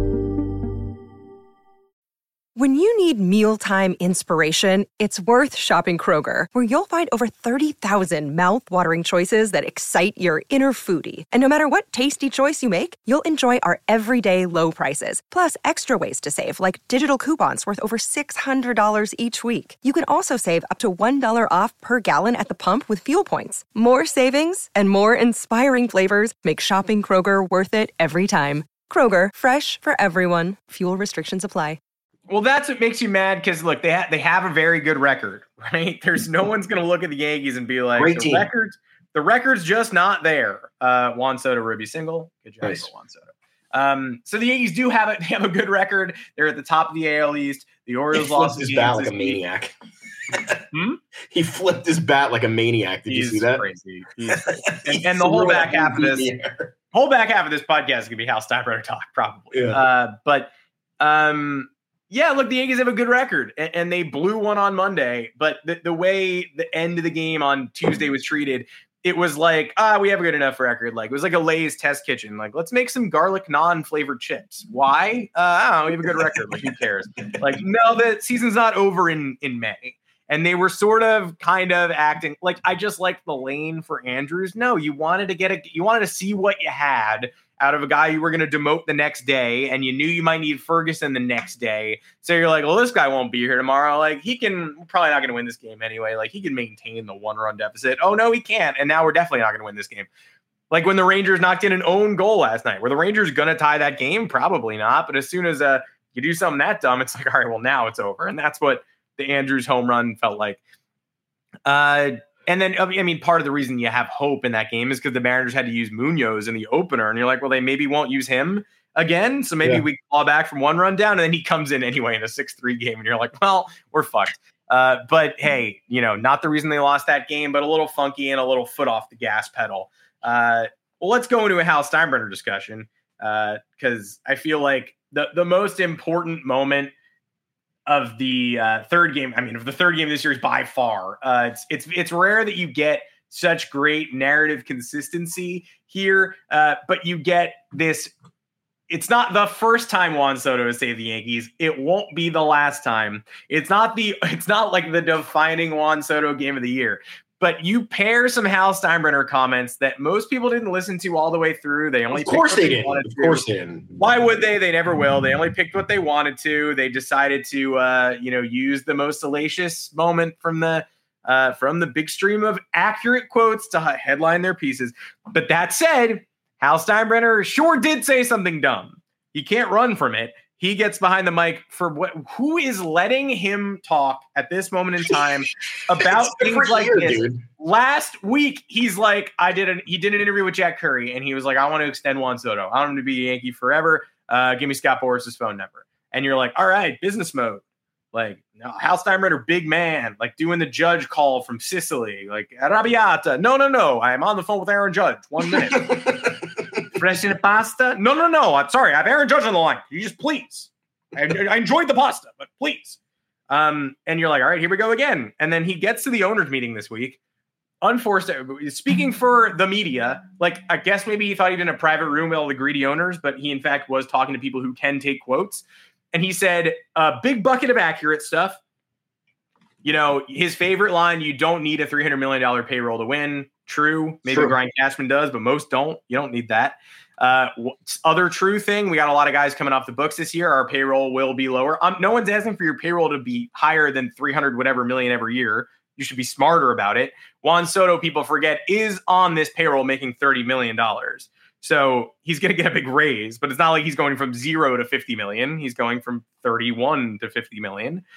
When you need mealtime inspiration, it's worth shopping Kroger, where you'll find over 30,000 mouth-watering choices that excite your inner foodie. And no matter what tasty choice you make, you'll enjoy our everyday low prices, plus extra ways to save, like digital coupons worth over $600 each week. You can also save up to $1 off per gallon at the pump with fuel points. More savings and more inspiring flavors make shopping Kroger worth it every time. Kroger, fresh for everyone. Fuel restrictions apply. Well, that's what makes you mad, because look, they have a very good record, right? There's no one's going to look at the Yankees and be like, the record's just not there. Juan Soto, Ruby single. Good job, nice. Juan Soto. So the Yankees do have a good record. They're at the top of the AL East. The Orioles lost his bat like a maniac. He flipped his bat like a maniac. Did you see that? Crazy. He's crazy. And the whole back half of this podcast is gonna be Hal Steinbrenner talk, probably. Yeah. Yeah, look, the Yankees have a good record, and they blew one on Monday. But the way the end of the game on Tuesday was treated, it was like, we have a good enough record. Like, it was like a Lay's test kitchen. Like, let's make some garlic naan-flavored chips. Why? I don't know. We have a good record. Like, who cares? Like, no, the season's not over in May. And they were sort of kind of acting like, I just liked the lane for Andrews. No, you wanted to see what you had out of a guy you were going to demote the next day, and you knew you might need Ferguson the next day. So you're like, well, this guy won't be here tomorrow. Like, we're probably not going to win this game anyway. Like, he can maintain the 1-run deficit. Oh, no, he can't. And now we're definitely not going to win this game. Like when the Rangers knocked in an own goal last night. Were the Rangers going to tie that game? Probably not. But as soon as you do something that dumb, it's like, all right, well, now it's over. And that's what the Andrews home run felt like. And then, I mean, part of the reason you have hope in that game is because the Mariners had to use Munoz in the opener. And you're like, well, they maybe won't use him again. So maybe we claw back from 1 run down. And then he comes in anyway in a 6-3 game. And you're like, well, we're fucked. But hey, not the reason they lost that game, but a little funky and a little foot off the gas pedal. Well, let's go into a Hal Steinbrenner discussion because I feel like the most important moment of the third game of this series by far. It's rare that you get such great narrative consistency here, but you get this. It's not the first time Juan Soto has saved the Yankees. It won't be the last time. It's not like the defining Juan Soto game of the year. But you pair some Hal Steinbrenner comments that most people didn't listen to all the way through. They only Of course they didn't. Why would they? They never will. They only picked what they wanted to. They decided to use the most salacious moment from the big stream of accurate quotes to headline their pieces. But that said, Hal Steinbrenner sure did say something dumb. He can't run from it. He gets behind the mic for who is letting him talk at this moment in time about things like this. Dude. Last week, he's like, he did an interview with Jack Curry, and he was like, I want to extend Juan Soto. I want him to be a Yankee forever. Give me Scott Boras' phone number. And you're like, all right, business mode. Like, no, Hal Steinbrenner, big man, like doing the Judge call from Sicily, like Arrabbiata. No. I'm on the phone with Aaron Judge. 1 minute. Fresh in the pasta? No. I'm sorry. I have Aaron Judge on the line. You just please. I enjoyed the pasta, but please. And you're like, all right, here we go again. And then he gets to the owners meeting this week. Unforced, speaking for the media, like I guess maybe he thought he'd in a private room with all the greedy owners, but he in fact was talking to people who can take quotes. And he said, a big bucket of accurate stuff. His favorite line, you don't need a $300 million payroll to win. True. Maybe Brian Cashman does, but most don't. You don't need that. Other true thing, we got a lot of guys coming off the books this year. Our payroll will be lower. No one's asking for your payroll to be higher than 300 whatever million every year. You should be smarter about it. Juan Soto, people forget, is on this payroll making $30 million. So he's going to get a big raise, but it's not like he's going from 0 to 50 million. He's going from 31 to 50 million.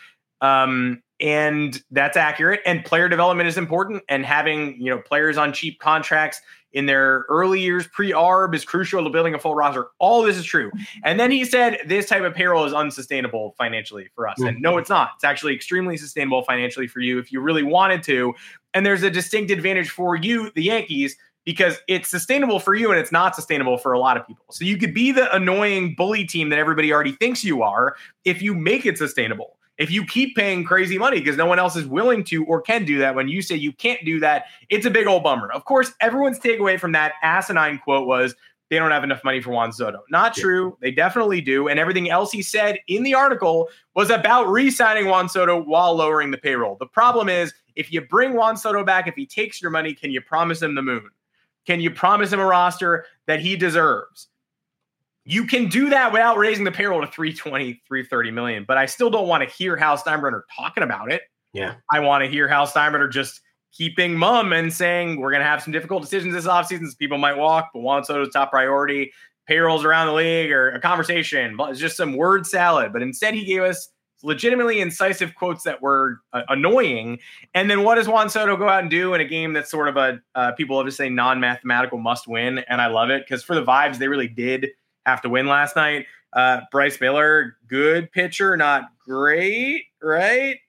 And that's accurate. And player development is important. And having, players on cheap contracts in their early years pre-ARB is crucial to building a full roster. All this is true. And then he said this type of payroll is unsustainable financially for us. And no, it's not. It's actually extremely sustainable financially for you if you really wanted to. And there's a distinct advantage for you, the Yankees, because it's sustainable for you and it's not sustainable for a lot of people. So you could be the annoying bully team that everybody already thinks you are if you make it sustainable. If you keep paying crazy money because no one else is willing to or can do that, when you say you can't do that, it's a big old bummer. Of course, everyone's takeaway from that asinine quote was they don't have enough money for Juan Soto. Not true. They definitely do. And everything else he said in the article was about re-signing Juan Soto while lowering the payroll. The problem is if you bring Juan Soto back, if he takes your money, can you promise him the moon? Can you promise him a roster that he deserves? You can do that without raising the payroll to 320, 330 million. But I still don't want to hear Hal Steinbrenner talking about it. Yeah. I want to hear Hal Steinbrenner just keeping mum and saying we're going to have some difficult decisions this offseason. People might walk, but Juan Soto's top priority. Payrolls around the league or a conversation. But it's just some word salad. But instead he gave us legitimately incisive quotes that were annoying. And then what does Juan Soto go out and do in a game that's sort of a people love to say non-mathematical must win? And I love it because for the vibes, they really did have to win last night. Bryce Miller, good pitcher, not great, right?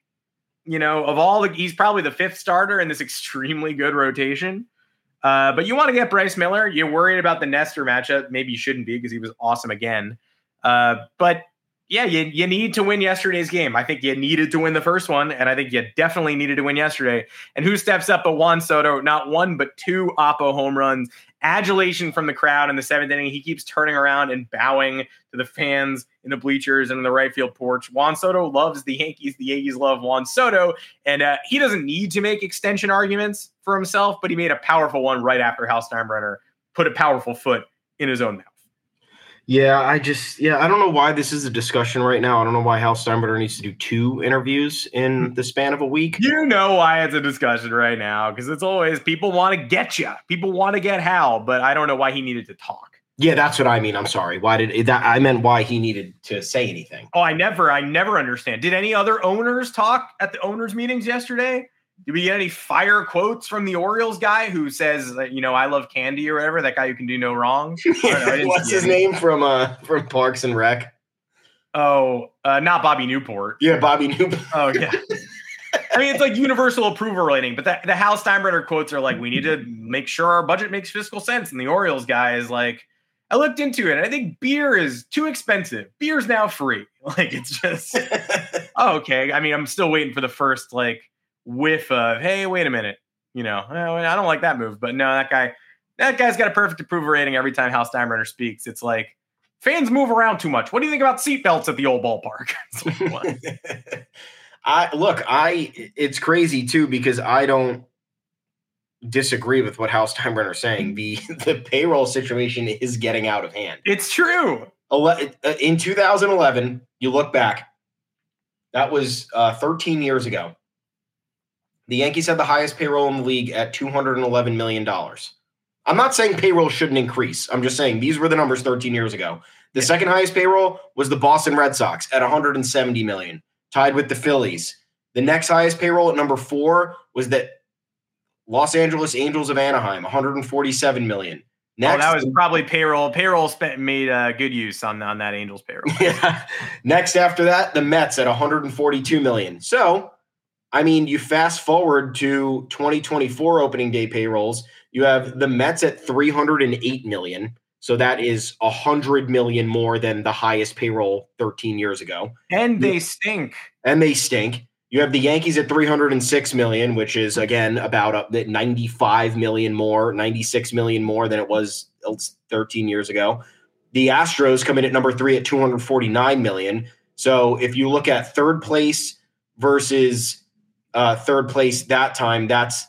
He's probably the fifth starter in this extremely good rotation. But you want to get Bryce Miller. You're worried about the Nestor matchup. Maybe you shouldn't be because he was awesome again. But yeah, you need to win yesterday's game. I think you needed to win the first one, and I think you definitely needed to win yesterday. And who steps up but Juan Soto? Not one, but two Oppo home runs. Adulation from the crowd in the seventh inning. He keeps turning around and bowing to the fans in the bleachers and in the right field porch. Juan Soto loves the Yankees. The Yankees love Juan Soto. And he doesn't need to make extension arguments for himself, but he made a powerful one right after Hal Steinbrenner put a powerful foot in his own mouth. Yeah, I don't know why this is a discussion right now. I don't know why Hal Steinbrenner needs to do 2 interviews in the span of a week. You know why it's a discussion right now, because it's always people want to get you. People want to get Hal, but I don't know why he needed to talk. Yeah, that's what I mean. I'm sorry. Why did that? I meant why he needed to say anything. Oh, I never understand. Did any other owners talk at the owners meetings yesterday? Did we get any fire quotes from the Orioles guy who says, I love candy or whatever? That guy who can do no wrong. What's his name from Parks and Rec? Oh, not Bobby Newport. Yeah, Bobby Newport. Oh, yeah. I mean, it's like universal approval rating, but the Hal Steinbrenner quotes are like, we need to make sure our budget makes fiscal sense. And the Orioles guy is like, I looked into it and I think beer is too expensive. Beer's now free. Like, it's just, oh, okay. I mean, I'm still waiting for the first like whiff of, hey, wait a minute. You know, I don't like that move, but no, that guy's got a perfect approval rating every time Hal Steinbrenner speaks. It's like, fans move around too much. What do you think about seatbelts at the old ballpark? It's crazy too, because I don't disagree with what Hal Steinbrenner is saying. The payroll situation is getting out of hand. It's true. In 2011, you look back, that was 13 years ago. The Yankees had the highest payroll in the league at $211 million. I'm not saying payroll shouldn't increase. I'm just saying these were the numbers 13 years ago. The second highest payroll was the Boston Red Sox at $170 million, tied with the Phillies. The next highest payroll at number 4 was the Los Angeles Angels of Anaheim, $147 million. Next, that was probably payroll. Payroll made good use on that Angels payroll. Yeah. Next after that, the Mets at $142 million. So, I mean, you fast forward to 2024 opening day payrolls. You have the Mets at $308 million. So that is $100 million more than the highest payroll 13 years ago. And they stink. You have the Yankees at $306 million, which is, again, about $95 million more, $96 million more than it was 13 years ago. The Astros come in at number 3 at $249 million. So if you look at third place versus third place that time, that's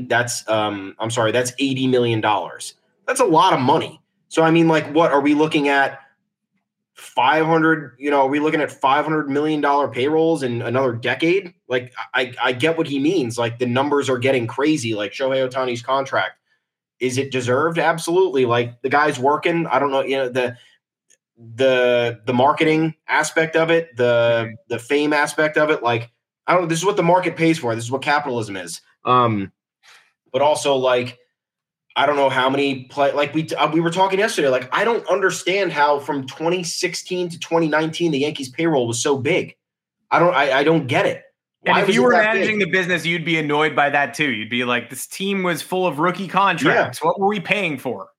$80 million. That's a lot of money. So, I mean, like, what are we looking at? 500, are we looking at $500 million payrolls in another decade? Like, I get what he means. Like, the numbers are getting crazy. Like Shohei Ohtani's contract, is it deserved? Absolutely. Like, the guy's working. I don't know, the marketing aspect of it, the fame aspect of it. Like, I don't know. This is what the market pays for. This is what capitalism is. But also, like, I don't know how many we were talking yesterday. Like, I don't understand how from 2016 to 2019 the Yankees payroll was so big. I don't get it. And if you were managing the business, you'd be annoyed by that too. You'd be like, this team was full of rookie contracts. Yeah. What were we paying for?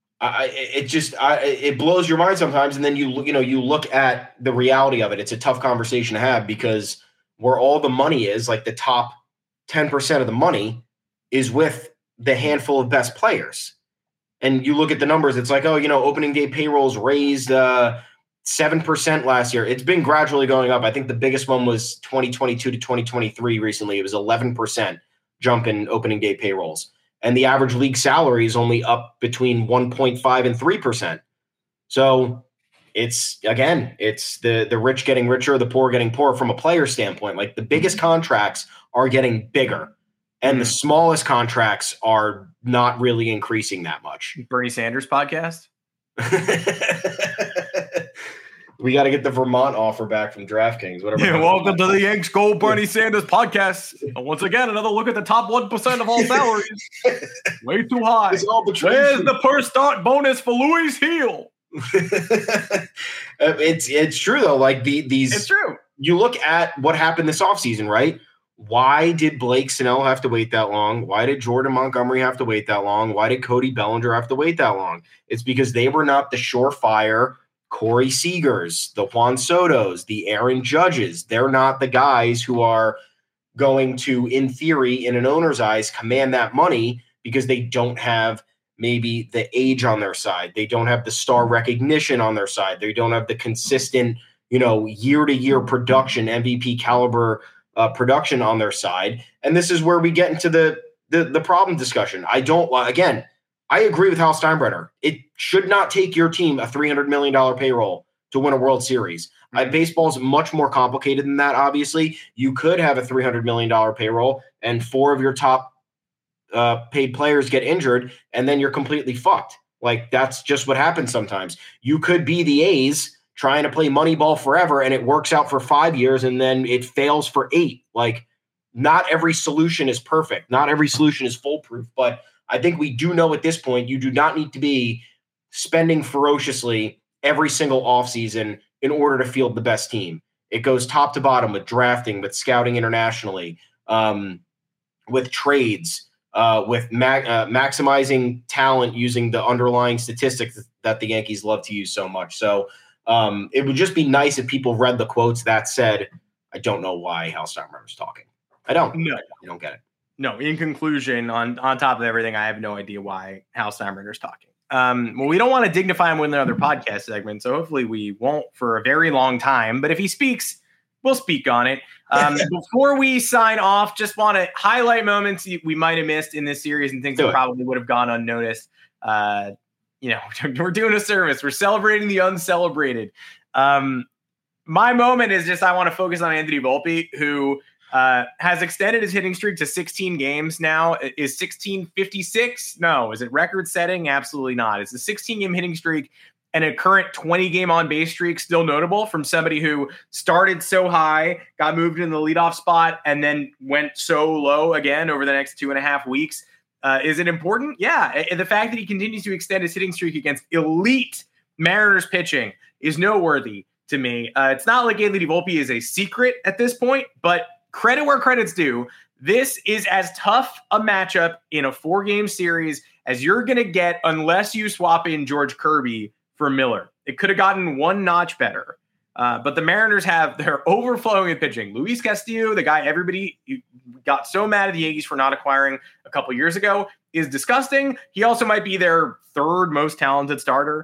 It blows your mind sometimes. And then you look at the reality of it. It's a tough conversation to have, because where all the money is, like the top 10% of the money is with the handful of best players. And you look at the numbers, it's like, opening day payrolls raised 7% last year. It's been gradually going up. I think the biggest one was 2022 to 2023 recently. It was 11% jump in opening day payrolls. And the average league salary is only up between 1.5 and 3%. So it's the rich getting richer, the poor getting poorer from a player standpoint. Like, the biggest contracts are getting bigger, and the smallest contracts are not really increasing that much. Bernie Sanders podcast. We got to get the Vermont offer back from DraftKings. Whatever. Yeah, welcome to the Yanks Go Bernie Sanders podcast. And once again, another look at the top 1% of all salaries. Way too high. Where's the per start bonus for Luis Heel? It's true though. Like it's true. You look at what happened this offseason, right? Why did Blake Snell have to wait that long? Why did Jordan Montgomery have to wait that long? Why did Cody Bellinger have to wait that long? It's because they were not the surefire Corey Seagers, the Juan Sotos, the Aaron Judges. They're not the guys who are going to, in theory, in an owner's eyes, command that money, because they don't have maybe the age on their side. They don't have the star recognition on their side. They don't have the consistent, year-to-year production, MVP caliber production on their side. And this is where we get into the problem discussion. I agree with Hal Steinbrenner. It should not take your team a $300 million payroll to win a World Series. Baseball's much more complicated than that, obviously. You could have a $300 million payroll and 4 of your top paid players get injured, and then you're completely fucked. Like, that's just what happens sometimes. You could be the A's trying to play Moneyball forever, and it works out for 5 years, and then it fails for 8. Like, not every solution is perfect. Not every solution is foolproof. But I think we do know at this point, you do not need to be spending ferociously every single offseason in order to field the best team. It goes top to bottom with drafting, with scouting internationally, with trades, with maximizing talent using the underlying statistics that the Yankees love to use so much. So it would just be nice if people read the quotes. That said, I don't know why Hal Steinbrenner is talking. I don't. No. You don't get it. No, in conclusion, on top of everything, I have no idea why Hal Steinbrenner is talking. Well, we don't want to dignify him with another podcast segment, so hopefully we won't for a very long time. But if he speaks, we'll speak on it. Before we sign off, just want to highlight moments we might have missed in this series and things that probably would have gone unnoticed. We're doing a service. We're celebrating the uncelebrated. My moment is just I want to focus on Anthony Volpe, who has extended his hitting streak to 16 games now. Is 1656? No. Is it record setting? Absolutely not. It's a 16-game hitting streak and a current 20-game on-base streak still notable from somebody who started so high, got moved in the leadoff spot, and then went so low again over the next 2.5 weeks. Is it important? Yeah. And the fact that he continues to extend his hitting streak against elite Mariners pitching is noteworthy to me. It's not like Anthony Volpe is a secret at this point, but credit where credit's due. This is as tough a matchup in a 4-game series as you're going to get unless you swap in George Kirby for Miller. It could have gotten one notch better. But the Mariners they're overflowing in pitching. Luis Castillo, the guy everybody got so mad at the Yankees for not acquiring a couple years ago, is disgusting. He also might be their third most talented starter.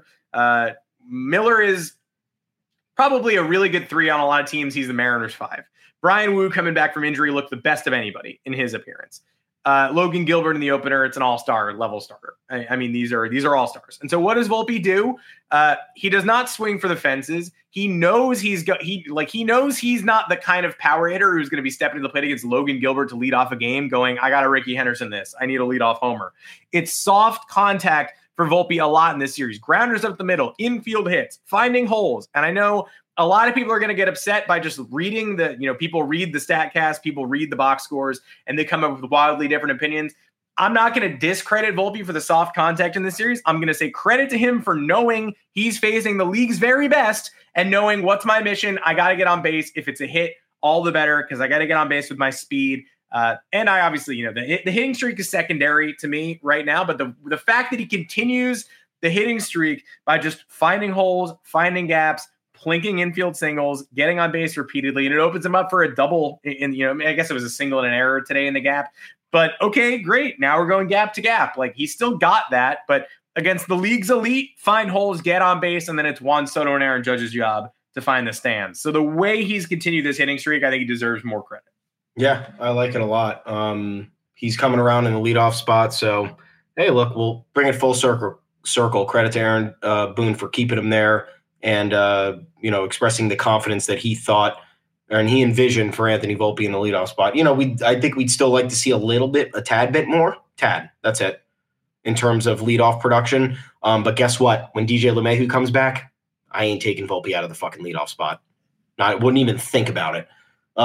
Miller is probably a really good 3 on a lot of teams. He's the Mariners 5. Brian Wu coming back from injury looked the best of anybody in his appearance. Logan Gilbert in the opener, it's an all-star level starter. I mean, these are all-stars. And so what does Volpe do? He does not swing for the fences. He knows he knows he's not the kind of power hitter who's going to be stepping to the plate against Logan Gilbert to lead off a game going, I got a Ricky Henderson this. I need a leadoff homer. It's soft contact for Volpe a lot in this series. Grounders up the middle, infield hits, finding holes. And I know a lot of people are going to get upset by just reading people read the StatCast, people read the box scores, and they come up with wildly different opinions. I'm not going to discredit Volpe for the soft contact in this series. I'm going to say credit to him for knowing he's facing the league's very best and knowing what's my mission. I got to get on base. If it's a hit, all the better, because I got to get on base with my speed. And I obviously, the hitting streak is secondary to me right now, but the fact that he continues the hitting streak by just finding holes, finding gaps, plinking infield singles, getting on base repeatedly, and it opens him up for a double I guess it was a single and an error today in the gap, but okay, great. Now we're going gap to gap. Like, he still got that, but against the league's elite, find holes, get on base, and then it's Juan Soto and Aaron Judge's job to find the stands. So the way he's continued this hitting streak, I think he deserves more credit. Yeah, I like it a lot. He's coming around in the leadoff spot. So, hey, look, we'll bring it full circle. Credit to Aaron Boone for keeping him there and, expressing the confidence that he thought and he envisioned for Anthony Volpe in the leadoff spot. I think we'd still like to see a tad bit more. That's it, in terms of leadoff production. But guess what? When DJ LeMahieu comes back, I ain't taking Volpe out of the fucking leadoff spot. I wouldn't even think about it.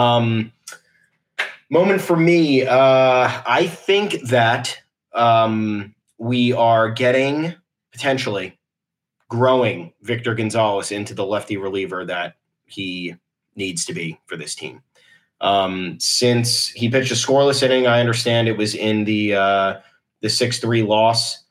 Moment for me, I think that we are getting, potentially growing Victor Gonzalez into the lefty reliever that he needs to be for this team. Since he pitched a scoreless inning, I understand it was in the 6-3 loss,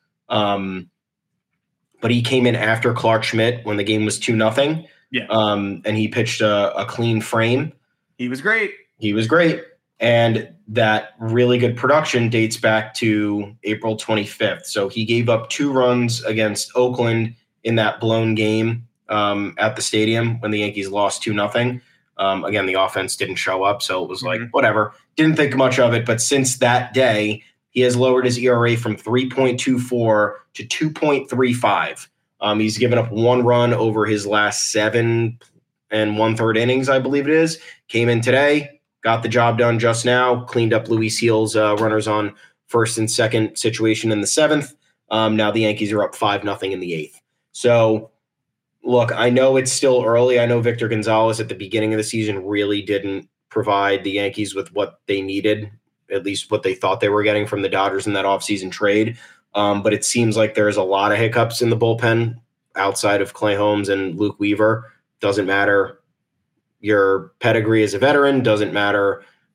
but he came in after Clark Schmidt when the game was 2-0. Yeah. And he pitched a clean frame. He was great. And that really good production dates back to April 25th. So he gave up 2 runs against Oakland in that blown game at the stadium when the Yankees lost 2-0. Again, the offense didn't show up, so it was like, whatever. Didn't think much of it. But since that day, he has lowered his ERA from 3.24 to 2.35. He's given up 1 run over his last 7 1/3 innings, I believe it is. Came in today. Got the job done just now, cleaned up Luis Gil's runners on first and second situation in the 7th. Now the Yankees are up 5-0 in the 8th. So, look, I know it's still early. I know Victor Gonzalez at the beginning of the season really didn't provide the Yankees with what they needed, at least what they thought they were getting from the Dodgers in that offseason trade. But it seems like there's a lot of hiccups in the bullpen outside of Clay Holmes and Luke Weaver. Doesn't matter your pedigree as a veteran, doesn't matter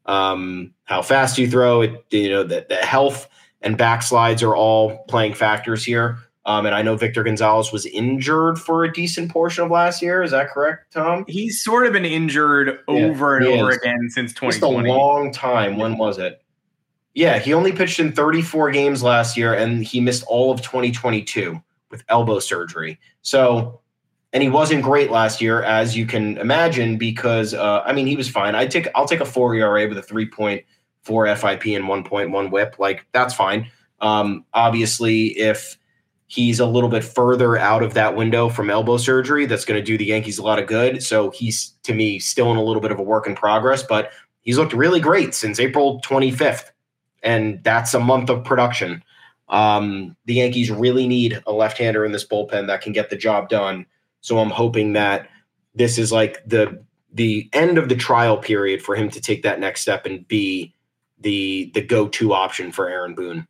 how fast you throw it, the health and backslides are all playing factors here. And I know Victor Gonzalez was injured for a decent portion of last year. Is that correct, Tom? He's sort of been injured over and over again since 2020. Just a long time. When was it? Yeah, he only pitched in 34 games last year, and he missed all of 2022 with elbow surgery. So, and he wasn't great last year, as you can imagine, because, he was fine. I'll take a 4 ERA with a 3.4 FIP and 1.1 whip. Like, that's fine. Obviously, if he's a little bit further out of that window from elbow surgery, that's going to do the Yankees a lot of good. So he's, to me, still in a little bit of a work in progress, but he's looked really great since April 25th. And that's a month of production. The Yankees really need a left-hander in this bullpen that can get the job done. So I'm hoping that this is like the end of the trial period for him to take that next step and be the go-to option for Aaron Boone.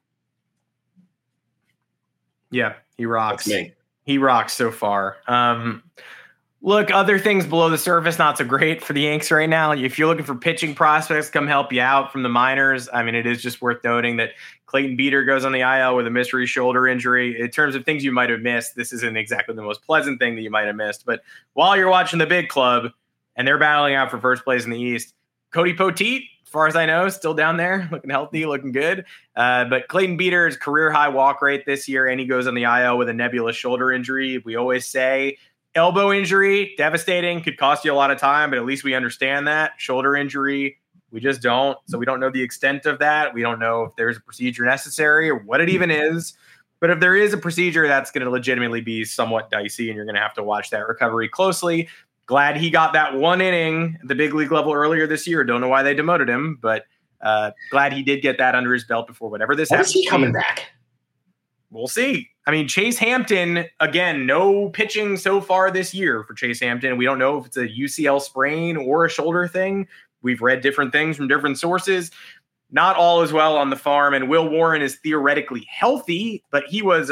Yeah, he rocks. That's me. He rocks so far. Look, other things below the surface, not so great for the Yanks right now. If you're looking for pitching prospects, come help you out from the minors. I mean, it is just worth noting that Clayton Beeter goes on the IL with a mystery shoulder injury. In terms of things you might have missed, this isn't exactly the most pleasant thing that you might have missed. But while you're watching the big club and they're battling out for first place in the East, Cody Poteet, as far as I know, still down there, looking healthy, looking good. But Clayton Beeter's career high walk rate this year, and he goes on the IL with a nebulous shoulder injury. We always say elbow injury, devastating, could cost you a lot of time, but at least we understand that. Shoulder injury, we just don't. So we don't know the extent of that. We don't know if there's a procedure necessary or what it even is. But if there is a procedure, that's going to legitimately be somewhat dicey, and you're going to have to watch that recovery closely. Glad he got that one inning at the big league level earlier this year. Don't know why they demoted him, but glad he did get that under his belt before whatever this happens. Is he coming back? We'll see. I mean, Chase Hampton, again, no pitching so far this year for Chase Hampton. We don't know if it's a UCL sprain or a shoulder thing. We've read different things from different sources. Not all is well on the farm, and Will Warren is theoretically healthy, but he was,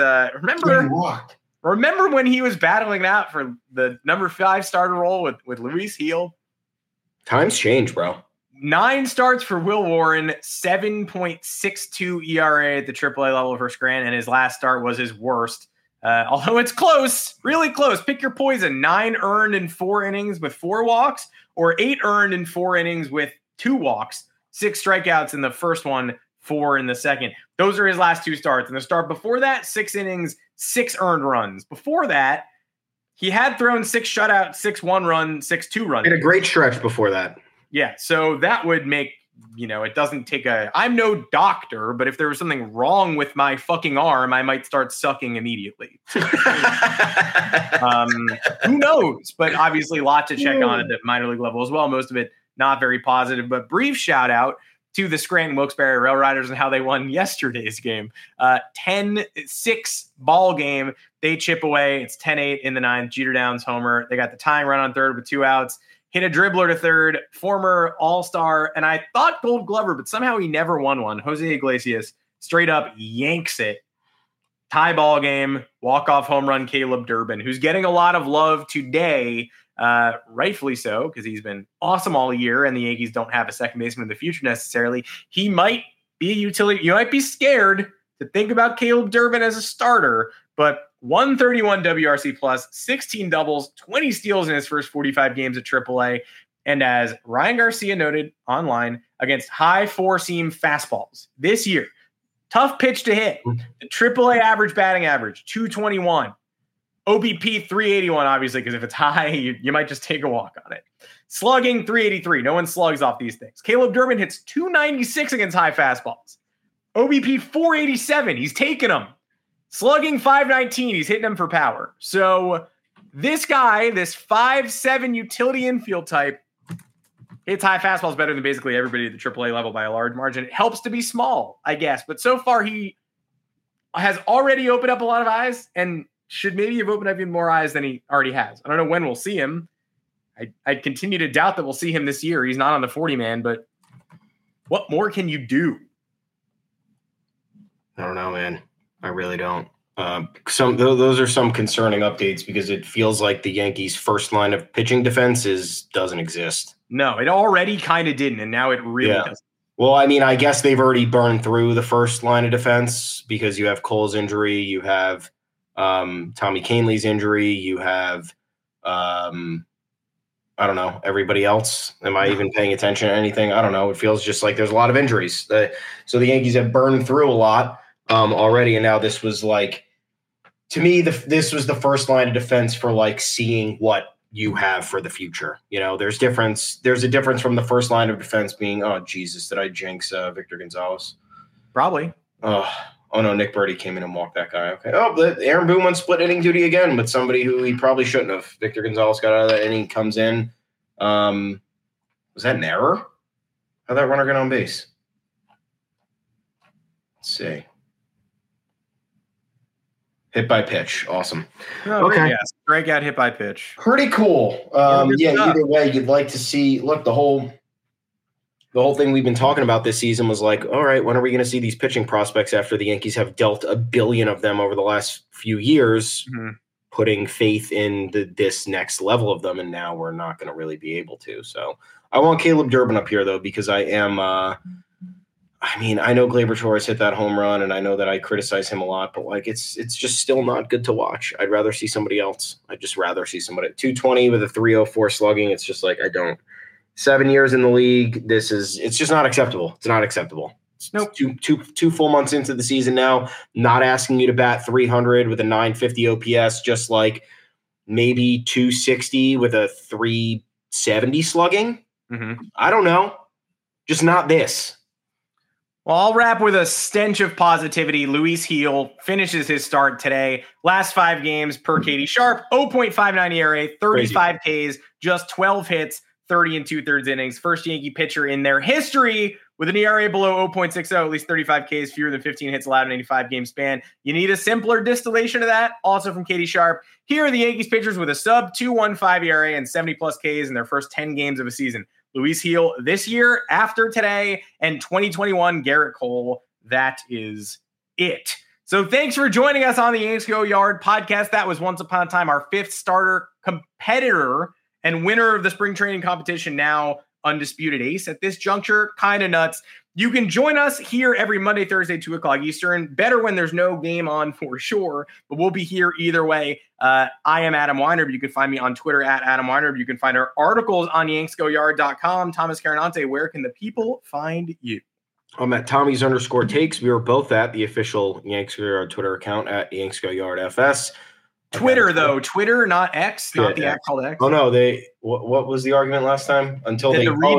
remember when he was battling it out for the number 5 starter role with Luis Gil? Times change, bro. 9 starts for Will Warren, 7.62 ERA at the AAA level for Scranton, and his last start was his worst. Although it's close, really close. Pick your poison. 9 earned in 4 innings with 4 walks, or 8 earned in 4 innings with 2 walks, 6 strikeouts in the first one, 4 in the second. Those are his last 2 starts. And the start before that, 6 innings, 6 earned runs. Before that, he had thrown 6 shutouts, 6 1-run, 6 2-run. Had a great stretch before that. Yeah, so that would make, it doesn't take I'm no doctor, but if there was something wrong with my fucking arm, I might start sucking immediately. Who knows? But obviously a lot to check on at the minor league level as well. Most of it not very positive, but brief shout out to the Scranton Wilkes-Barre Rail Riders and how they won yesterday's game. 10-6 ball game. They chip away. It's 10-8 in the 9th. Jeter Downs homer. They got the tying run on third with 2 outs. Hit a dribbler to third, former all-star, and I thought Gold Glover, but somehow he never won one. Jose Iglesias straight up yanks it. Tie ball game, walk-off home run Caleb Durbin, who's getting a lot of love today, rightfully so, because he's been awesome all year, and the Yankees don't have a second baseman in the future necessarily. He might be a utility. You might be scared to think about Caleb Durbin as a starter, but 131 WRC plus, 16 doubles, 20 steals in his first 45 games at AAA. And as Ryan Garcia noted online, against high 4-seam fastballs this year, tough pitch to hit. The AAA average batting average, 221. OBP 381, obviously, because if it's high, you might just take a walk on it. Slugging 383. No one slugs off these things. Caleb Durbin hits 296 against high fastballs. OBP 487. He's taking them. Slugging 519, he's hitting them for power. So this guy, this 5'7" utility infield type, hits high fastballs better than basically everybody at the AAA level by a large margin. It helps to be small, I guess. But so far, he has already opened up a lot of eyes and should maybe have opened up even more eyes than he already has. I don't know when we'll see him. I continue to doubt that we'll see him this year. He's not on the 40-man, but what more can you do? I don't know, man. I really don't. Those are some concerning updates because it feels like the Yankees' first line of pitching defense doesn't exist. No, it already kind of didn't, and now it really does. Well, I mean, I guess they've already burned through the first line of defense because you have Cole's injury, you have Tommy Kahnle's injury, you have I don't know, everybody else. Am I even paying attention to anything? I don't know. It feels just like there's a lot of injuries. So the Yankees have burned through a lot already, and now this was like, to me, this was the first line of defense for like seeing what you have for the future. You know, there's a difference from the first line of defense being, oh Jesus, did I jinx Victor Gonzalez? Probably. Oh no, Nick Birdie came in and walked that guy. Okay. Oh, but Aaron Boone on split inning duty again with somebody who he probably shouldn't have. Victor Gonzalez got out of that inning, comes in. Was that an error? How'd that runner get on base? Let's see. Hit by pitch. Awesome. Oh, okay. Yeah. Strikeout, hit by pitch. Pretty cool. Either way, you'd like to see, look, the whole thing we've been talking about this season was like, all right, when are we going to see these pitching prospects after the Yankees have dealt a billion of them over the last few years, putting faith in this next level of them, and now we're not going to really be able to. So I want Caleb Durbin up here, though, because I am I know Gleyber Torres hit that home run, and I know that I criticize him a lot, but like it's just still not good to watch. I'd rather see somebody else. I'd just rather see somebody at 220 with a 304 slugging. It's just like 7 years in the league. It's just not acceptable. It's not acceptable. Nope. Two full months into the season now, not asking you to bat 300 with a 950 OPS, just like maybe 260 with a 370 slugging. I don't know. Just not this. Well, I'll wrap with a stench of positivity. Luis Gil finishes his start today. Last 5 games per Katie Sharp, 0.59 ERA, 35 Ks, just 12 hits, 30 and 2/3 innings. First Yankee pitcher in their history with an ERA below 0.60, at least 35 Ks, fewer than 15 hits allowed in an 85-game span. You need a simpler distillation of that. Also from Katie Sharp. Here are the Yankees pitchers with a sub 2.15 ERA and 70-plus Ks in their first 10 games of a season. Luis Gil this year, after today, and 2021 Garrett Cole. That is it. So thanks for joining us on the Yanks Go Yard podcast. That was once upon a time our 5th starter competitor and winner of the spring training competition, now undisputed ace at this juncture. Kind of nuts. You can join us here every Monday, Thursday, 2 o'clock Eastern. Better when there's no game on for sure, but we'll be here either way. I am Adam Weiner. You can find me on Twitter at Adam Weiner. You can find our articles on yanksgoyard.com. Thomas Carinante, where can the people find you? I'm at Tommy's_takes. We are both at the official Yanks Go Yard Twitter account at yanksgoyardfs. Twitter, though. Twitter, not X. Not the app called X. Oh, no. What was the argument last time? Until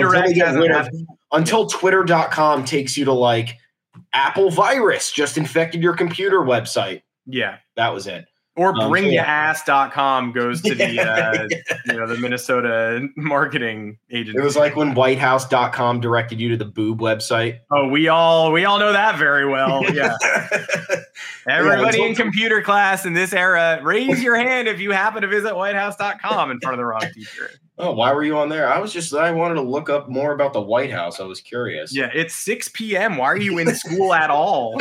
Twitter.com takes you to like Apple virus just infected your computer website. Yeah. That was it. Or bringyass.com goes to the Minnesota marketing agency. It was like when whitehouse.com directed you to the boob website. Oh, we all know that very well. Yeah. Everybody in computer class in this era, raise your hand if you happen to visit whitehouse.com in front of the wrong teacher. Oh, why were you on there? I wanted to look up more about the White House. I was curious. Yeah, it's 6 p.m. Why are you in school at all?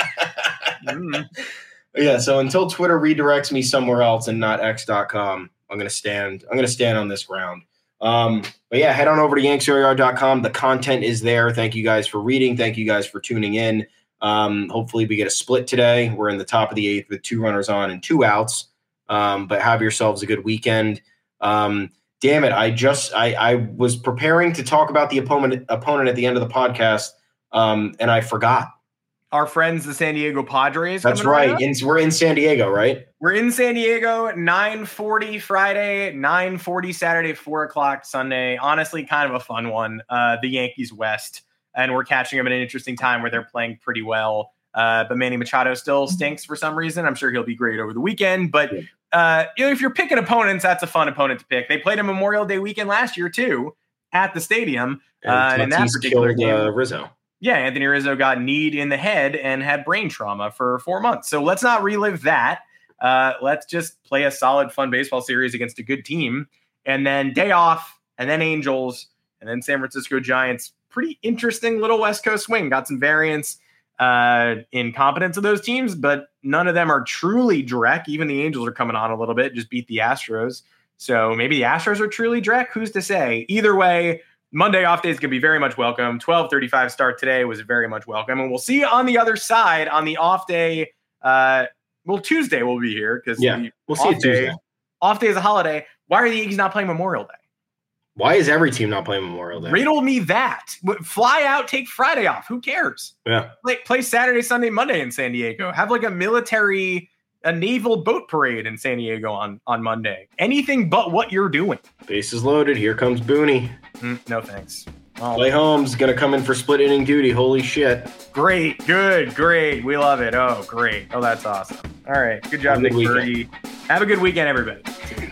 Yeah, so until Twitter redirects me somewhere else and not x.com, I'm going to stand on this ground. But yeah, head on over to yanksgoyard.com. The content is there. Thank you guys for reading. Thank you guys for tuning in. Hopefully we get a split today. We're in the top of the 8th with 2 runners on and 2 outs. But have yourselves a good weekend. Damn it. I was preparing to talk about the opponent at the end of the podcast. And I forgot. Our friends, the San Diego Padres. That's right. We're in San Diego, right? We're in San Diego, 9:40 Friday, 9:40 Saturday, 4 o'clock Sunday. Honestly, kind of a fun one. The Yankees West. And we're catching them at an interesting time where they're playing pretty well. But Manny Machado still stinks for some reason. I'm sure he'll be great over the weekend. But if you're picking opponents, that's a fun opponent to pick. They played a Memorial Day weekend last year, too, at the stadium. And in that particular game, Rizzo. Yeah, Anthony Rizzo got kneed in the head and had brain trauma for 4 months. So let's not relive that. Let's just play a solid, fun baseball series against a good team. And then day off, and then Angels, and then San Francisco Giants. Pretty interesting little West Coast swing. Got some variance in competence of those teams, but none of them are truly direct. Even the Angels are coming on a little bit, just beat the Astros. So maybe the Astros are truly Drek. Who's to say? Either way, Monday off day is going to be very much welcome. 12:35 start today was very much welcome. And we'll see you on the other side on the off day. Tuesday we'll be here because we'll see you Tuesday. Off day is a holiday. Why are the Yankees not playing Memorial Day? Why is every team not playing Memorial Day? Riddle me that. Fly out, take Friday off. Who cares? Yeah. Play Saturday, Sunday, Monday in San Diego. Have like a naval boat parade in San Diego on Monday. Anything but what you're doing. Bases loaded. Here comes Booney. No thanks. Clay Holmes going to come in for split inning duty. Holy shit. Great. Good. Great. We love it. Oh, great. Oh, that's awesome. All right. Good job, Nick Birdie. Have a good weekend, everybody.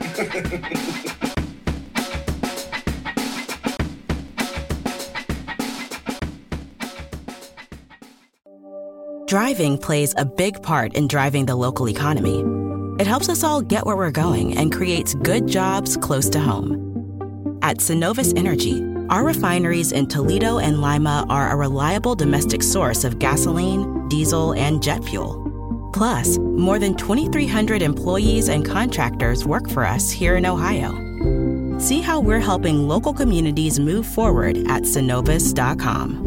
Driving plays a big part in driving the local economy. It helps us all get where we're going and creates good jobs close to home. At Synovus Energy, our refineries in Toledo and Lima are a reliable domestic source of gasoline, diesel, and jet fuel. Plus, more than 2,300 employees and contractors work for us here in Ohio. See how we're helping local communities move forward at Synovus.com.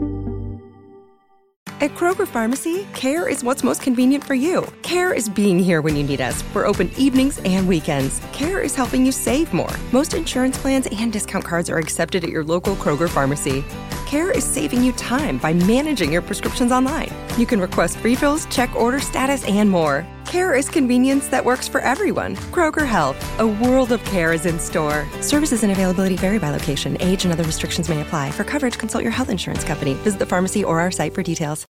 At Kroger Pharmacy, care is what's most convenient for you. Care is being here when you need us. We're open evenings and weekends. Care is helping you save more. Most insurance plans and discount cards are accepted at your local Kroger Pharmacy. Care is saving you time by managing your prescriptions online. You can request refills, check order status, and more. Care is convenience that works for everyone. Kroger Health, a world of care is in store. Services and availability vary by location. Age and other restrictions may apply. For coverage, consult your health insurance company. Visit the pharmacy or our site for details.